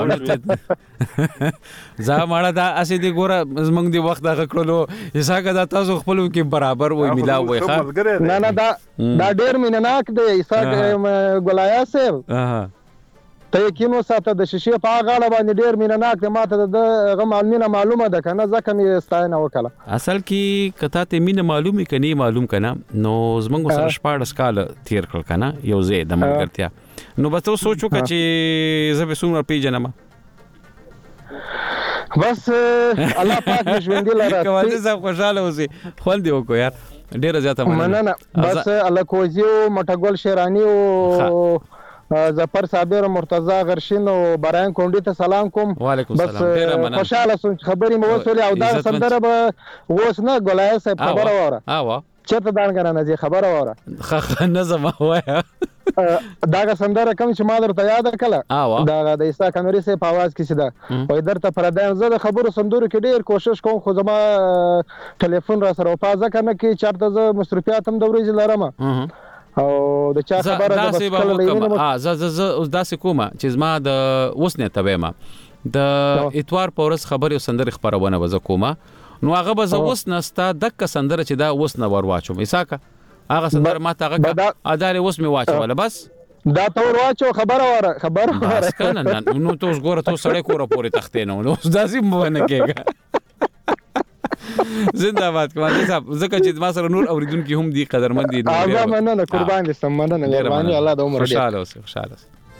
Speaker 1: زه ماړه دا اسې دی ګوره زمنګ دی وخت دغه کړلو اساکه دا تاسو خپل کې برابر وای ملا وای ښا
Speaker 17: نه نه دا دا ډېر مینناک دی اساک ګلایا صاحب ته یقین وساته د شیشې په غاړه باندې ډېر مینناک دی ماته د غو معلومه معلومه ده کنه ځکه مې ستاینه وکړه.
Speaker 1: اصل کې کته ته مینه معلومه کني معلوم کنه نو زمنګ سره شپاړس کال تیر کړ کنه یو زه د ملګرتیا نو به تاسو سوچو چې زه به څومره پیژنم
Speaker 17: بس الله پاک ژوندې لاره
Speaker 1: کومه زه خوشاله اوسې خوان دی وکړ یار ډیره زیاته
Speaker 17: مننه بس الله کوزیو مټګل شیرانی او ظفر صابر مرتضی غرشین او بران کونډي ته سلام کوم. بس خوشاله سم خبرې مو وسولې او دا سندره به ووس نه ګولای صاحب خبره وره
Speaker 1: اوا
Speaker 17: چته دانګره نه خبره وره
Speaker 1: خخ نظم وایا
Speaker 17: داګه سندره کوم چې ما درته یاد کړه دا د عیسی کمری سه په आवाज کې سیده وای درته پردایم زه د خبرو سندورو کې ډیر کوشش کوم خو زما ټلیفون را سره په ځکه نه کې چارته زه مصرفیات هم د ورځې لرم او د چا خبره ده بس کله
Speaker 1: ا ز ز ز اوس داسې کومه چې زما د وسنه تبېما د اتوار پورس خبرې سندره خبرونه وځ کومه نو هغه به زه وسنستا دک سندره چې دا وسنه ور واچوم اساکه هغه سندره ما ته هغه ادارې وس می واچوله بس
Speaker 17: دا تور واچو خبره وره خبره وره
Speaker 1: کنه نو ته اوس ګوره ته سړی کوره پورې تختې نه نو اوس داسې مونه کېږي زنده‌باد کومه صاحب زکه چې ما سره نور اوریدونکو هم دي قدرمن دي
Speaker 17: هغه مننه قربان دي سمنه مهرباني الله د عمر
Speaker 1: دې خوشاله اوسه خوشاله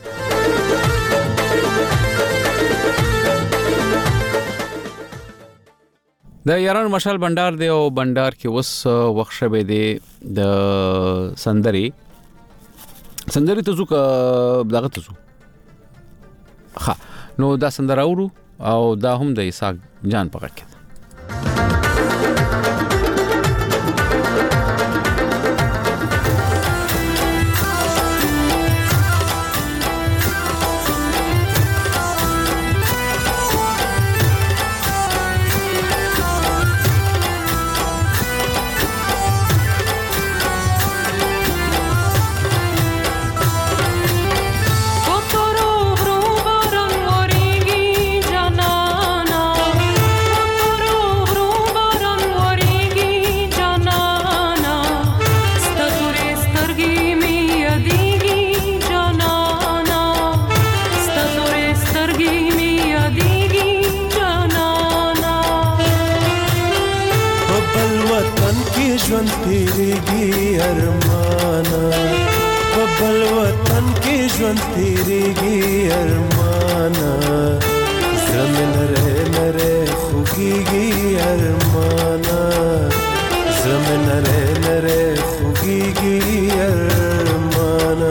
Speaker 1: د یاران مشال بندر دی او بندر کې وس وخت شوه دی د سندري سندري ته زوک دغه ته زو ها نو دا سندره اورو او دا هم د اسحاق جان پکړه کې
Speaker 12: ژوند تیریږي ارمانا په بل وطن کې ژوند تیریږي ارمانا زمين نره نره خوږيږي ارمانا زمين نره نره خوږيږي ارمانا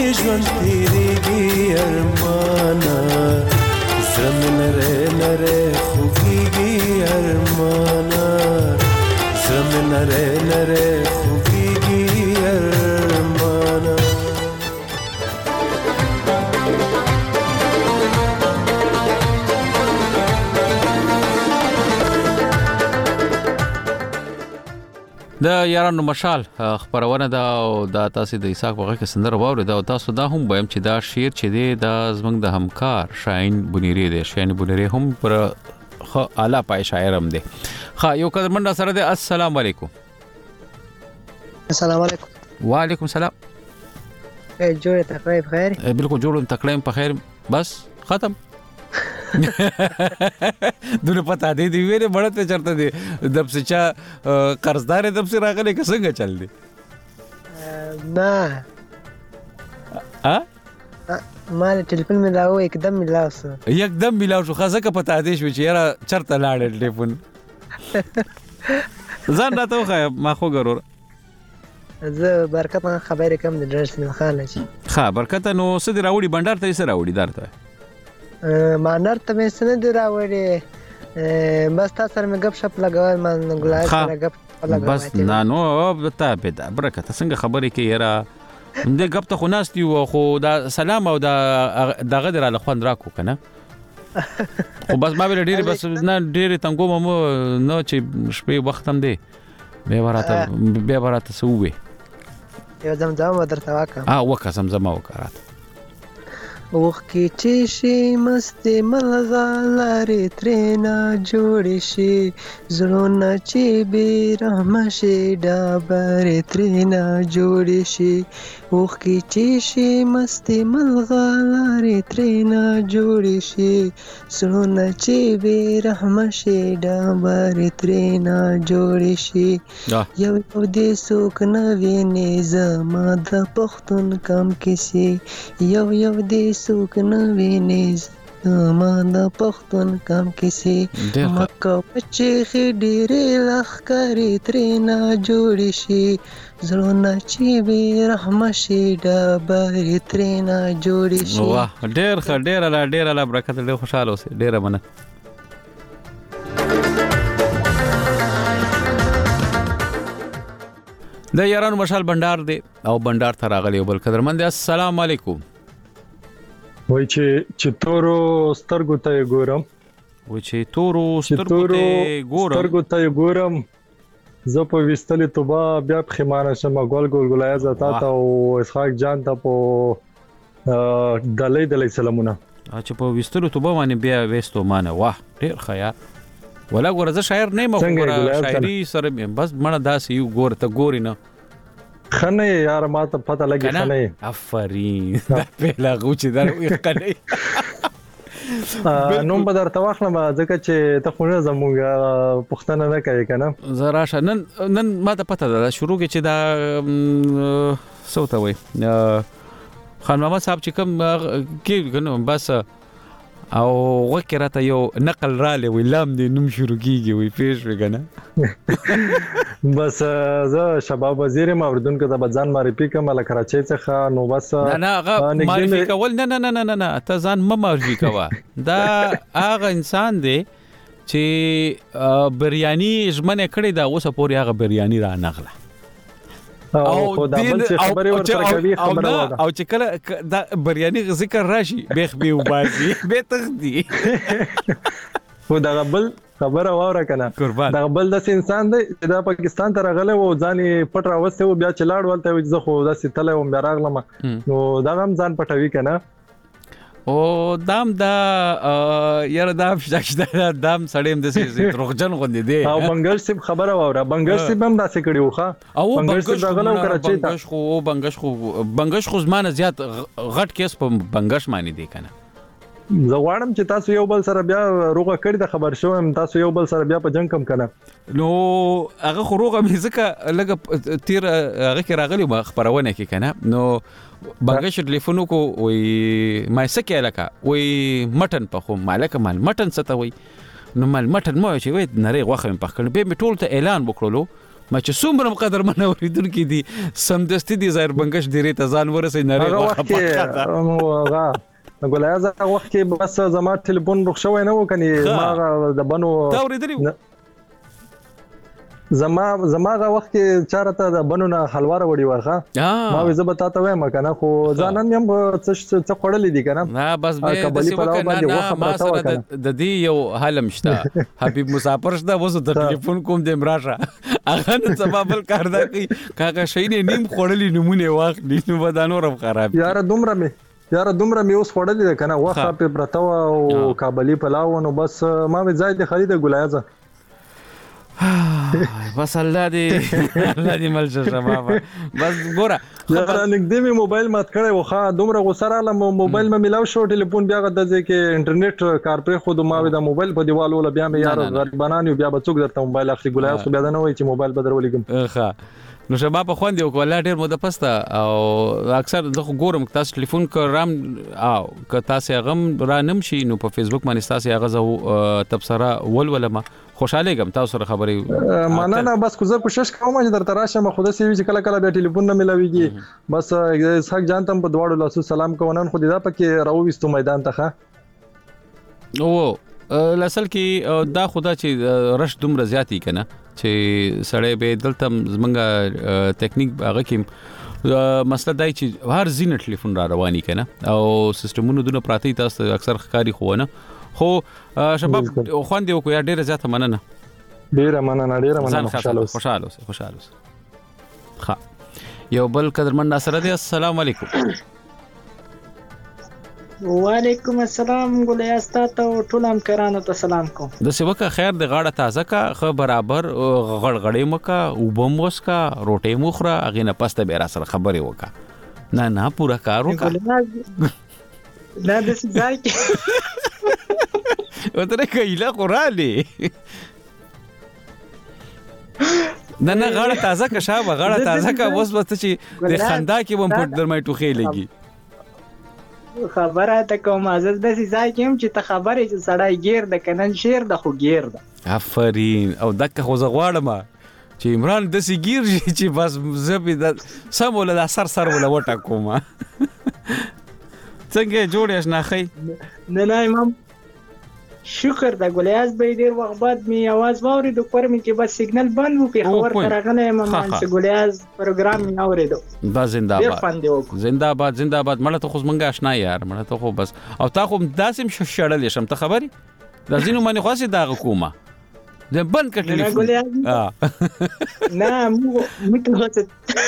Speaker 12: ژوند تیریږي ارمانه زړه نری نری خوږیږي ارمانه زړه نری نری خوږیږي ارمانه
Speaker 1: د یارانو مشال خبرونه دا او دا تاسو د اسحاق وغه کې سندره واوري دا تاسو دا هم وایم چې دا شعر چې دی دا زمنګ د همکار شاهین بنيري دی شاهین بنيري هم پر خ اعلی پای شاعر هم دی خا یو کډر منډه سره دی السلام علیکم
Speaker 19: السلام علیکم
Speaker 1: وعلیکم السلام
Speaker 19: جوړ تکړه بخیر
Speaker 1: بالکل جوړ تکړه په خیر بس ختم دونه پتا دی دی ویره بڑته چرته دی دب سے چا قرضدار دب سے راغله څنګه چل دی
Speaker 19: نه
Speaker 1: ها
Speaker 19: مال ټلیفون ملاو एकदम ملاو سو
Speaker 1: एकदम ملاو شو خزه کا پتا دی شو چې یاره چرته لاړ ټلیفون ځان راته خو ما خو ګرور
Speaker 19: زه برکت خبرې کم د درس نه خاله شي
Speaker 1: ها برکت نو سد راوړي بندر ته سره راوړي درته
Speaker 19: ما نرته مې سند راوړې بس تاسو سره مې غب شپ لګول ما ګلای سره غب لګول
Speaker 1: بس نه نو ته به برکت څنګه خبرې کې یاره دې غب ته خو ناستي و خو دا سلام او دا دغه در له خوند راکو کنه خو بس ما به ډېر بس نه ډېر تنګو مو نو چې شپې وخت هم دی به ورته به ورته سوې
Speaker 19: یو زمزم درته واکم
Speaker 1: اه وکه زمزم وکړه
Speaker 19: وخ کی چې شي مست ملغلارې ترنا جوړ شي زړونه چې به رحم شي ډابرې ترنا جوړ شي وخ کی چې شي مست ملغلارې ترنا جوړ شي زړونه چې به رحم شي ډابرې ترنا جوړ شي یو دې څوک نه ویني زما د پښتون کم کسي یو یو دې څوک نه ویني زما د پښتون کم کسي مکه بچې ډېرې لښکرې ترېنه جوړې شي زړونه چې بې رحمه شي ډبرې ترېنه جوړې شي
Speaker 1: واه ډېر ښه ډېره لا ډېره لا برکت ډېر خوشحاله اوسئ ډېره مننه د یارانو مشال بندر دی او بندر ته راغلی بل قدرمند السلام علیکم
Speaker 17: وای چې چې تورو سترګو ته ګورم
Speaker 1: وای چې تورو سترګو ته ګورم
Speaker 17: سترګو ته ګورم زه په وستلې توبه بیا پخمانه شم ګول ګول ګلای زتا ته او اسحاق جان ته په دلې دلې سلامونه
Speaker 1: چې په وستلو توبه باندې بیا وستو مانه واه ډیر خیا ولا ګور زه شاعر نه مګور شاعري سره بس مړه داس یو ګور ته ګوري نه
Speaker 17: خنه یار ما ته پته لګی خنه
Speaker 1: افرین پهلا غوچ در وی خنه
Speaker 17: نو به درته واخلم ځکه چې ته خو نه زموږ پښتنه نه کوي کنه
Speaker 1: زرا نن نن ما ته پته ده شروع کې چې دا صوت وای خان محمد صاحب چې کوم کې کنه بس او وکړه یو نقل را لې ولام دې نوم شروع کیږي وي پیش وګنه
Speaker 17: بس زه شباب وزیر موردون کې د بځان معرفي کوم له کراچۍ څخه نو بس
Speaker 1: نه نه هغه معرفي کول نه نه نه نه نه ته ځان م معرفي کوه دا هغه انسان دی چې بریاني ژمنه کړې دا اوسه پورې هغه بریاني را نغله
Speaker 17: او خدا بل څه خبره ورته کوي خبره ودا
Speaker 1: او چې کله دا بریاني ذکر راشي بیخ به وباسي به تخدي
Speaker 17: خو دا بل خبره واوره کنه دا بل د انسان دی دا پاکستان ته راغله او ځاني پټ راوسته او بیا چلاړ ولته زه خو دا ستله او بیا راغلم نو دا هم ځان پټوي کنه
Speaker 1: او دام دا یاره دام شښدا دام سړیم د سې روغجن غوندې دی
Speaker 17: او بنگش سیب خبره وره بنگش سیب هم داسې کړي وخه
Speaker 1: او
Speaker 17: بنگش راغلو کراچۍ ته
Speaker 1: بنگش خو بنگش خو بنگش خو زمانه زیات غټ کیس په بنگش معنی دی کنه
Speaker 17: زه غواړم چې تاسو یو بل سره بیا روغه کړی د خبر شوم تاسو یو بل سره بیا په جنگ کم کنه
Speaker 1: نو هغه خو روغه مې ځکه لګ تیر هغه کې راغلی خبرونه کې کنه نو بنگش ټلیفون کو وای ما سکه لکه وای مټن په خو مالک مال مټن څه ته وای نو مال مټن مو چې وای نری غوخه په کړ به ټول ته اعلان وکړلو ما چې څومره قدر من اوریدونکو دي سمدستي دي ظاهر بنگش ډیره ته ځان ورسې نری
Speaker 17: وخت کې هغه ګولیا زه وخت کې بس زما ټلیفون رخ شوی نه و کني ما د بنو
Speaker 1: دا اوریدلی
Speaker 17: زما زماغه وخت کې چارته د بنو نه حلوار وړي ورخه ما وې زه به تاسو وایم کنه خو ځانن هم څه څه خړلې دي کنه
Speaker 1: نه بس به د څه وکنه نه ما سره د دې یو حالم شته حبيب مسافر شته وسو د ټلیفون کوم د امراشه هغه نو سبب کار دا کوي کاغه شي نه نیم خړلې نمونه واخلي نو ودانورم خراب
Speaker 17: یار دومره می یار دومره می اوس خړلې کنه واخه په برتاو او کابلی پلاو نو بس ما وې ځای د خرید ګلایزه
Speaker 1: بس الله دې الله دې مل شه بابا بس ګوره
Speaker 17: خبر نګدې می موبایل مات کړي وخا دومره غوسره له موبایل مې ملاو شو ټلیفون بیا غد ځکه انټرنیټ کار پر خود ما وې د موبایل په دیوالو له بیا مې یار غریبانان بیا به څوک درته موبایل اخلي ګلای خو بیا نه وای چې موبایل بدر ولګم
Speaker 1: ښه نو شباب په خوند یو کولا ډیر مده پسته او اکثر زه ګورم تاسو ټلیفون کوم او که تاسو غم را نمشي نو په فیسبوک باندې تاسو هغه زو تبصره ولولما خوشاله ګم تاسو سره خبرې
Speaker 17: معنا نه بس کوزه کوشش کوم چې درته راشم خو د سی وی چې کله کله بیا ټلیفون نه ملاويږي بس حق جانتم په دواړو لاسو سلام کوونن خو دې دا پکې راوېستو میدان ته
Speaker 1: او لاسل کې دا خدا چې رش دومره زیاتی کنه چې سړی به دلته زمونږه ټیکنیک هغه کې مسله دای چې هر زین ټلیفون را رواني کنه او سیستمونو دونه پراتی تاسو اکثر ښکاری خو نه خو شباب خوند یو کو یا ډیره زیاته مننه
Speaker 17: ډیره مننه ډیره مننه خوشاله
Speaker 1: خوشاله خوشاله ها یو بل قدرمن سره دی السلام علیکم
Speaker 20: وعلیکم السلام ګولیا ستاسو ټول همکارانو ته سلام کوم
Speaker 1: د سیوکه خیر د غاړه تازه کا خو برابر غړغړې مکا وبم وسکا روټې مخره اغه نه پسته به را سره خبرې وکا نه نه پورا کار وکا
Speaker 20: نه د ځای کې
Speaker 1: وتره کایله قراله نه نه غاړه تازه کا شابه غاړه تازه کا وس وس چې د خندا کې بم پټ درمای ټوخې لګي
Speaker 20: خبره ته کوم ازل د ځای کې چې ته خبرې چې سړی گیر د کنن شیر د خو گیر ده
Speaker 1: افرین او دک خو زغواړم چې عمران د سی گیر چې بس زبې د سمول د سر سر ولا وټه کومه څنګه جوړې شنه خې
Speaker 20: نه نه امام شکر د ګلیاز به ډیر وخت بعد می आवाज واورید پر می کې بس سیګنل بند وو په خبر ترغله امام چې ګلیاز پروګرام می اوریدو
Speaker 1: با زنده‌باد زنده‌باد زنده‌باد مړه ته خو منګه آشنا یار مړه ته خو بس او تا خو داسم شړل شم ته خبري د زینو باندې خاصه دا حکومت د بند کټلی
Speaker 20: ها نه مو مته هڅه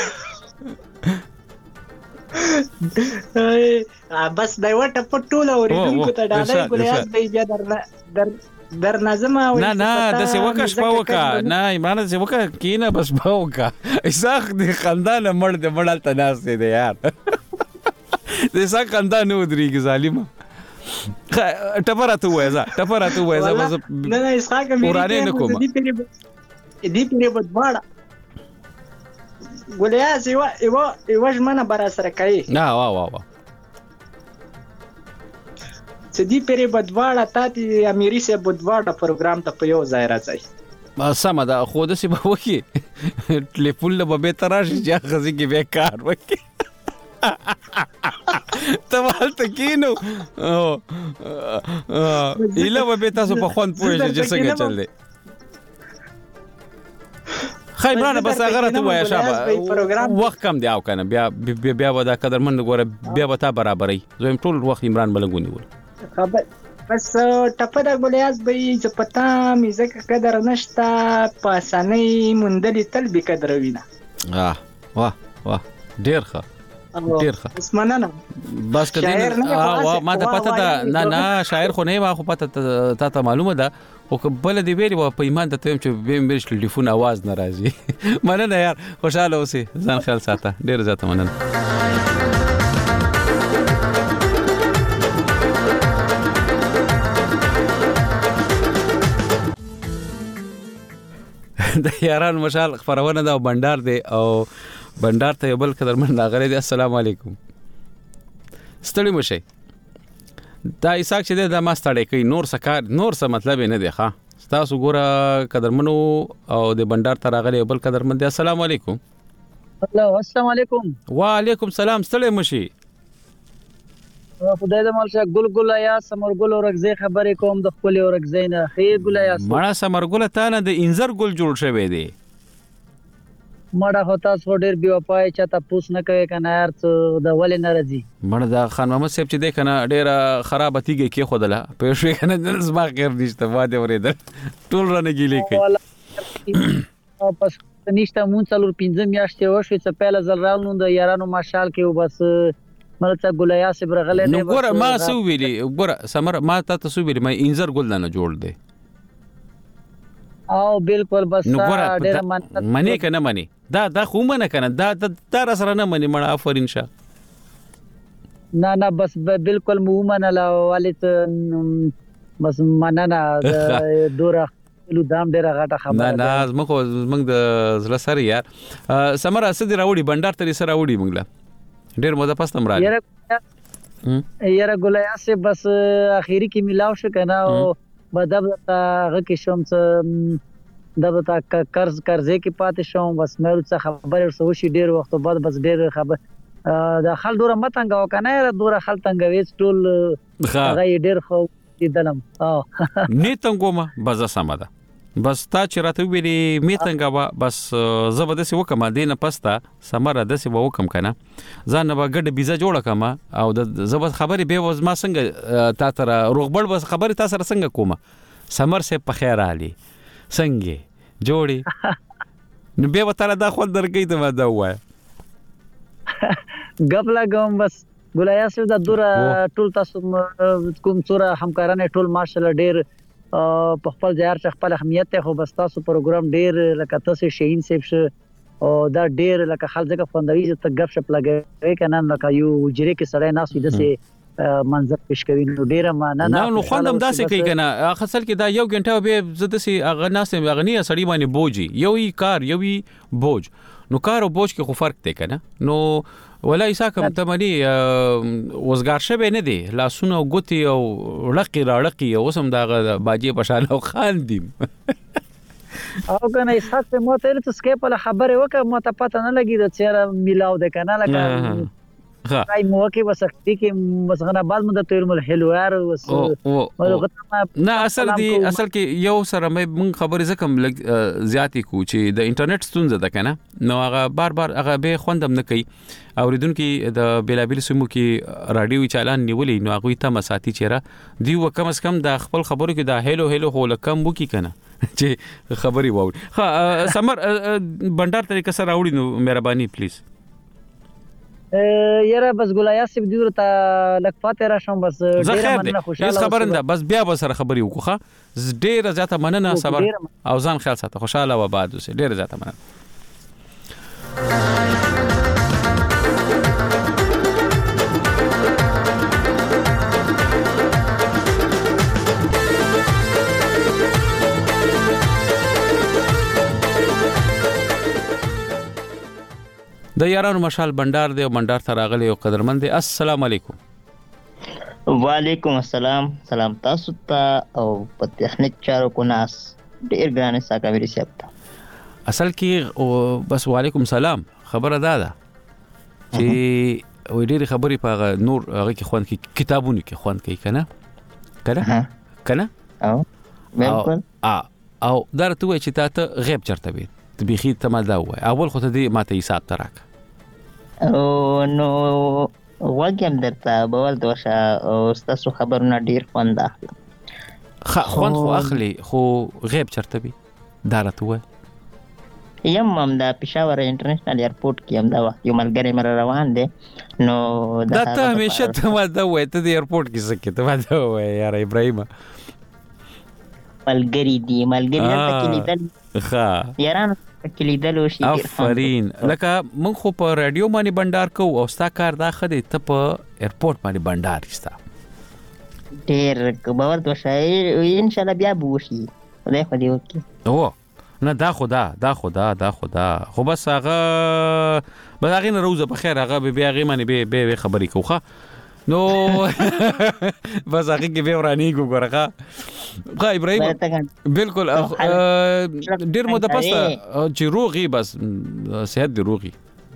Speaker 20: بس دا وټه پټوله اوریدونکو ته ډالای ګلیاز به بیا در در در نظم او
Speaker 1: نه نه د څه وکړ شپه وکړه نه ایمان څه وکړه کینه بس باوکا اساق د خاندان مړ د مړال تناس دی یار د اساق خاندان نو درېږي ظالم ټپراته وایزا ټپراته وایزا بس
Speaker 20: نه نه اساق مې
Speaker 1: ورانه نه کوم
Speaker 20: دې پیری دې پیری بدواړه ګلیاز یو یو یو ژمنه بر سره کوي
Speaker 1: نه وا وا وا
Speaker 20: چې دې پرې بدواړه تاتي اميري سه بدواړه پروګرام ته په یو ځای راځي
Speaker 1: سم دا خو د سی به وکی ټلیفون له به تراشي چې غزي کې بیکار وکی تمال تکینو او اله به تاسو په خوان پوهیږئ چې څنګه چل دی خیبرانه بس هغه ته وای شابه وخت کم دی او کنه بیا بیا ودا قدرمن ګوره بیا وتا برابرې زم ټول وخت عمران بلګونی ول
Speaker 20: خبر بس ټپه د ګلیاز به ز پتا میزه قدر نشتا پاسانې مندلې تل به قدر وینا
Speaker 1: واه واه واه ډیر ښه ډیر ښه
Speaker 20: اسمنه
Speaker 1: بس کله ما ته پته ده نه نه شاعر خو نه ما خو پته ته معلومه ده او بل دی ویری په ایمان ته چې به مې ټلیفون आवाज ناراضي مننه یار خوشاله اوسې ځان خیال ساته ډیر زیاته مننه د یاران مشال خبرونه دا بندر دی او بندر ته بل قدرمن راغلی دی السلام علیکم ستړي مشه دا ایساک چې دا ما ستړي کوي نور سکار نور څه مطلب نه دی ښا تاسو ګوره قدرمنو او د بندر تراغلی بل قدرمن دی. السلام علیکم.
Speaker 21: الله السلام علیکم.
Speaker 1: وعلیکم السلام. ستړی مشي.
Speaker 21: خدای دې مال شه ګل ګل یا سمر ګل ورغزي خبرې کوم د خپل ورغزي نه خیر ګل یا
Speaker 1: مړه سمر ګل ته نه د انځر ګل جوړ شوی دی.
Speaker 21: مړه هوتا سو ډیر بي وپای چاته پوس نه کوي کنه یار څه د ولې ناراضي
Speaker 1: مړه دا خان محمد صاحب چې دی کنه ډیر خراب تیږي کې خودله په شوي کنه د زما غیر نشته واده ورېدل ټول رانه ګیلې کوي
Speaker 21: او پس نشته مون څلور پنځه میاشتې وشو چې پهل ځل راغلو د یارانو ماشال کې وبس مړه ګلیا سي برغله
Speaker 1: نه ګوره ما سو ویلي ګوره سمر ما ته سو ویلي ما انځر ګل نه جوړ دی
Speaker 21: او بالکل بس
Speaker 1: ډیر منی کنه منی دا دا خو منه کنه دا دا سره نه منی مړه افرین شه
Speaker 21: نه نه بس بالکل مو منه لا والد بس مننه دوره لو دام ډیر غټه خبره
Speaker 1: نه نه زمکو زمنګ د زړه سره یار سمره سدي راوړي بندر ترې سره راوړي موږ ډیر مده پستم راځي
Speaker 21: یاره یاره ګلیا سه بس اخیری کې ملاو شو کنه او بدب تا غکی شوم څه دبا تا قرض قرضې کې پاتې شوم بس مې څه خبره ورسو شي ډیر وخت بعد بس ډیر خبر د خل دوره متنګ او کنه دوره خل تنګ وېس ټول هغه ډیر خو دلم او
Speaker 1: نیتنګو ما بس سم ده بس تا چې راته ویلي میتنګ بس زبردست وکم دینه پستا سمره دسه وکم کنه ځان به ګډ بيزا جوړه کما او د زبر خبري به وز ما څنګه تا تر روغبړ بس خبري تا سره څنګه کومه سمر سه په خیر علي څنګه جوړي نو به وتره دا خو درګی ته ما دا وای
Speaker 21: غبلا ګم بس ګلیا سره د دوره ټول تاسو کوم څوره همکارانه ټول ماشالله ډیر په خپل ځای چې خپل اهمیت ته خو بس تاسو پروګرام ډیر لکه تاسو شین سیف او دا ډیر لکه خلک خوندوي ته غف شپ لګي کنه لکه یو جری کې سړی ناس وي دسه منظر پیش کوي نو ډیر ما نه
Speaker 1: نه نو خوندم داسې کوي کنه اصل کې دا یو غنټه به زده سي اغه ناس اغنی سړی باندې بوجي یو ای کار یو ای بوج نو کار او بوج کې خو فرق دی کنه نو ولا ایسا کوم تمنی وزګار شوه نه دی لاسونه غوتی او لقي راړقي او سم دا باجی پښاله خان دیم
Speaker 21: او کنه ایسا ته مو ته څه سکیپ له خبره وکړه مو ته پته نه لګی د چیرې ملاو د کنه لکه راي مو کې وسختي کې مسغنه بعد مده تیر مل هلوار وس
Speaker 1: نه اصل دی اصل کې یو سره مې خبرې زکم زیاتی کو چې د انټرنیټ ستونزه ده کنه نو هغه بار بار هغه به خوندم نه کوي اوریدونکو د بیلابل سیمو کې رادیو چالان نیولې نو هغه ته مساتی چیرې دی وکم اس کم د خپل خبرو کې د هلو هلو هو لکم وو کې کنه چې خبري ووري ها سمر بندر طریقه سره راوړي نو مهرباني پلیز
Speaker 21: یاره بس ګلیا سیب دیور ته لک فاتره شم بس ډیر مننه خوشاله
Speaker 1: اوس خبرنده بس بیا به سره خبري وکړه ډیر زیاته مننه صبر او ځان خیال ساته خوشاله و بعد اوسه ډیر زیاته مننه د یارانو مشال بندر دی او بندر ته راغلی او قدرمن دی. السلام علیکم.
Speaker 22: وعلیکم السلام. سلام تاسو ته او په تخنیک چارو کو ناس ډیر ګرانه ساکا ویری سپتا
Speaker 1: اصل کې بس وعلیکم السلام خبره ده ده چې وې ډېر خبرې په نور هغه کې خوان کې کتابونه کې خوان کې کنه کنه کنه
Speaker 22: او بالکل
Speaker 1: او درته وای چې تاسو غیب چرته وي تبيخي ته ما دا وای اول خو ته دې ماته حساب تراک
Speaker 22: او نو وګم درته بول دوشه او تاسو خبرونه ډیر خوند اخلي
Speaker 1: خ خوند خو اخلي خو غیب چرته وي دارته وای
Speaker 22: یم هم د پېښور انټرنیشنل ایرپورټ کې هم دا وخت یو ملګری مر روان دي نو
Speaker 1: دا ته همیشه ته ما دا وای ته د ایرپورټ کې څه کې ته ما دا وای یار ابراهیم
Speaker 22: ملګری دی ملګری ته کې لیدل
Speaker 1: ښه
Speaker 22: یاران کې لیدل وشي
Speaker 1: افرین لکه مونږ خو په رادیو باندې بندر کو او ستا کار دا خدي ته په ایرپورټ باندې بندر استا
Speaker 22: ډیر باور دوشای ان شاء الله بیا بوشي خدای خو دې وکي
Speaker 1: او نه دا خدا دا خدا دا خدا خو بس هغه به هغه نه روزه په خیر هغه به هغه باندې به به خبرې کوخه نو بس هغه کې به ورانی ګورغه غا ابراهيم بالکل ډیر مو د پسته چې روغي بس صحت دی روغي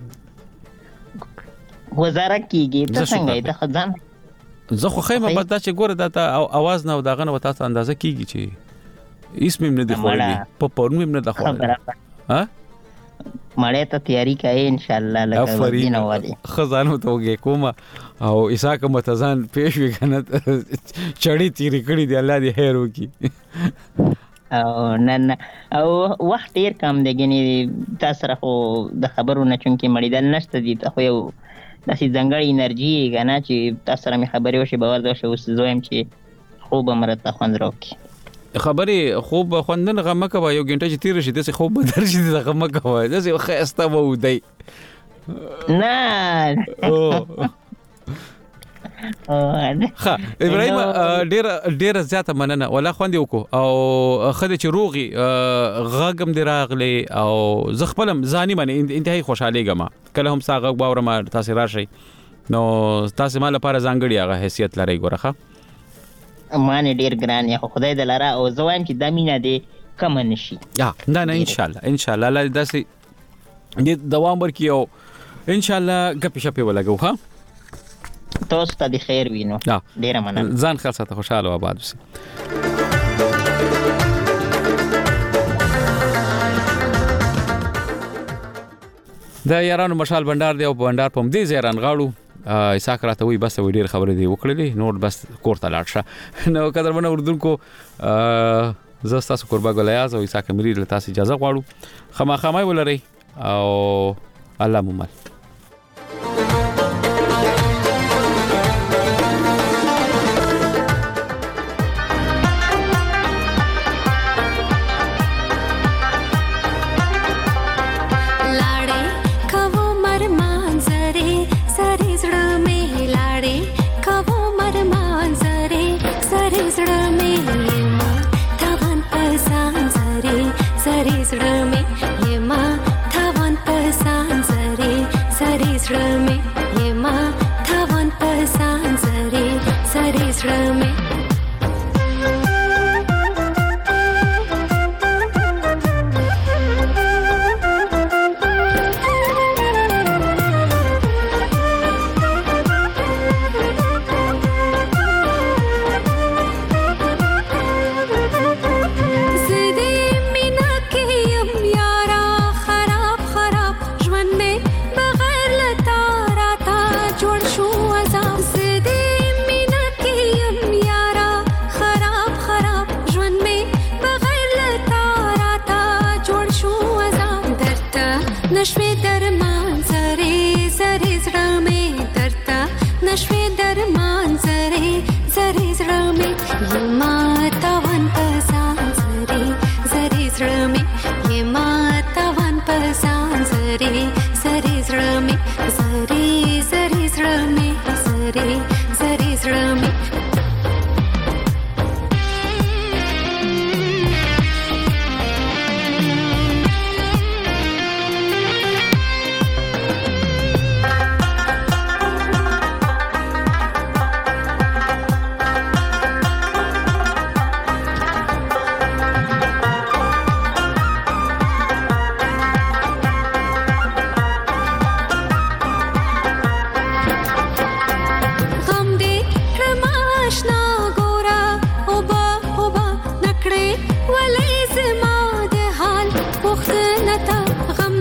Speaker 22: وزاره کیږي ته څنګه ته خدام
Speaker 1: زه خو خیمه په دا چې ګوره دا ته اواز نه او داغه نه وتا ته اندازه کیږي چې اسم هم نه دی خوړلی په پورن هم نه دی خوړلی ها
Speaker 22: مړې ته تیاری کوي ان شاء الله لکه دین وادي
Speaker 1: خزانو ته وګه کومه او اساک متزان پېښ وی کنه چړې تیری کړې دی الله دې خیر وکي
Speaker 22: او نن او وخت ډیر کم دی ګنې تاسو خو د خبرونه چونکې مړې دل نشته دي ته خو یو داسې ځانګړې انرژي کنه چې تاسو سره مې خبرې وشي باور دا شو اوس زویم چې خوب مرته خوند راوکي
Speaker 1: خبرې خوب خوندن غمه کوي یو غنټه چې تیر شي دسه خوب بدر شي دغه غمه کوي دسه خسته وو دی
Speaker 22: نه
Speaker 1: ها ابراهيم ډیر ډیر زیاته مننه ولا خوندې وکړو او خدای چې روغي غاګم دی راغلی او زه خپلم ځاني باندې انتهایی خوشاله ګم کله هم ساغه باور ما تاسو راشي نو تاسو مال لپاره ځانګړي هغه حیثیت لري ګورخه
Speaker 22: مان ډیر ګران یا خدای د لاره او زوایم چې د مینا دی کم نشي
Speaker 1: یا نه نه ان شاء الله ان شاء الله الله داسې دې دوام ورکړي او ان شاء الله غپې شپې ولګو ها
Speaker 22: تاسو ته د خیر وینو ډیر مننه
Speaker 1: ځان خاصه ته خوشاله او آباد اوسئ د یارانو مشال بندر دی او بندر په دې زیران غاړو اساک راته وي بس وړي خبرې دی وکړلې نور بس کور ته لاړ شه نو قدرمن اردوونکو زه تاسو قربا ګلیاز او اساک مری له تاسو اجازه غواړو خامخامای ولري او الله مو مل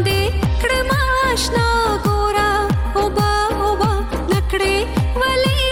Speaker 2: آشنا ګورا او با او با نکړې ولې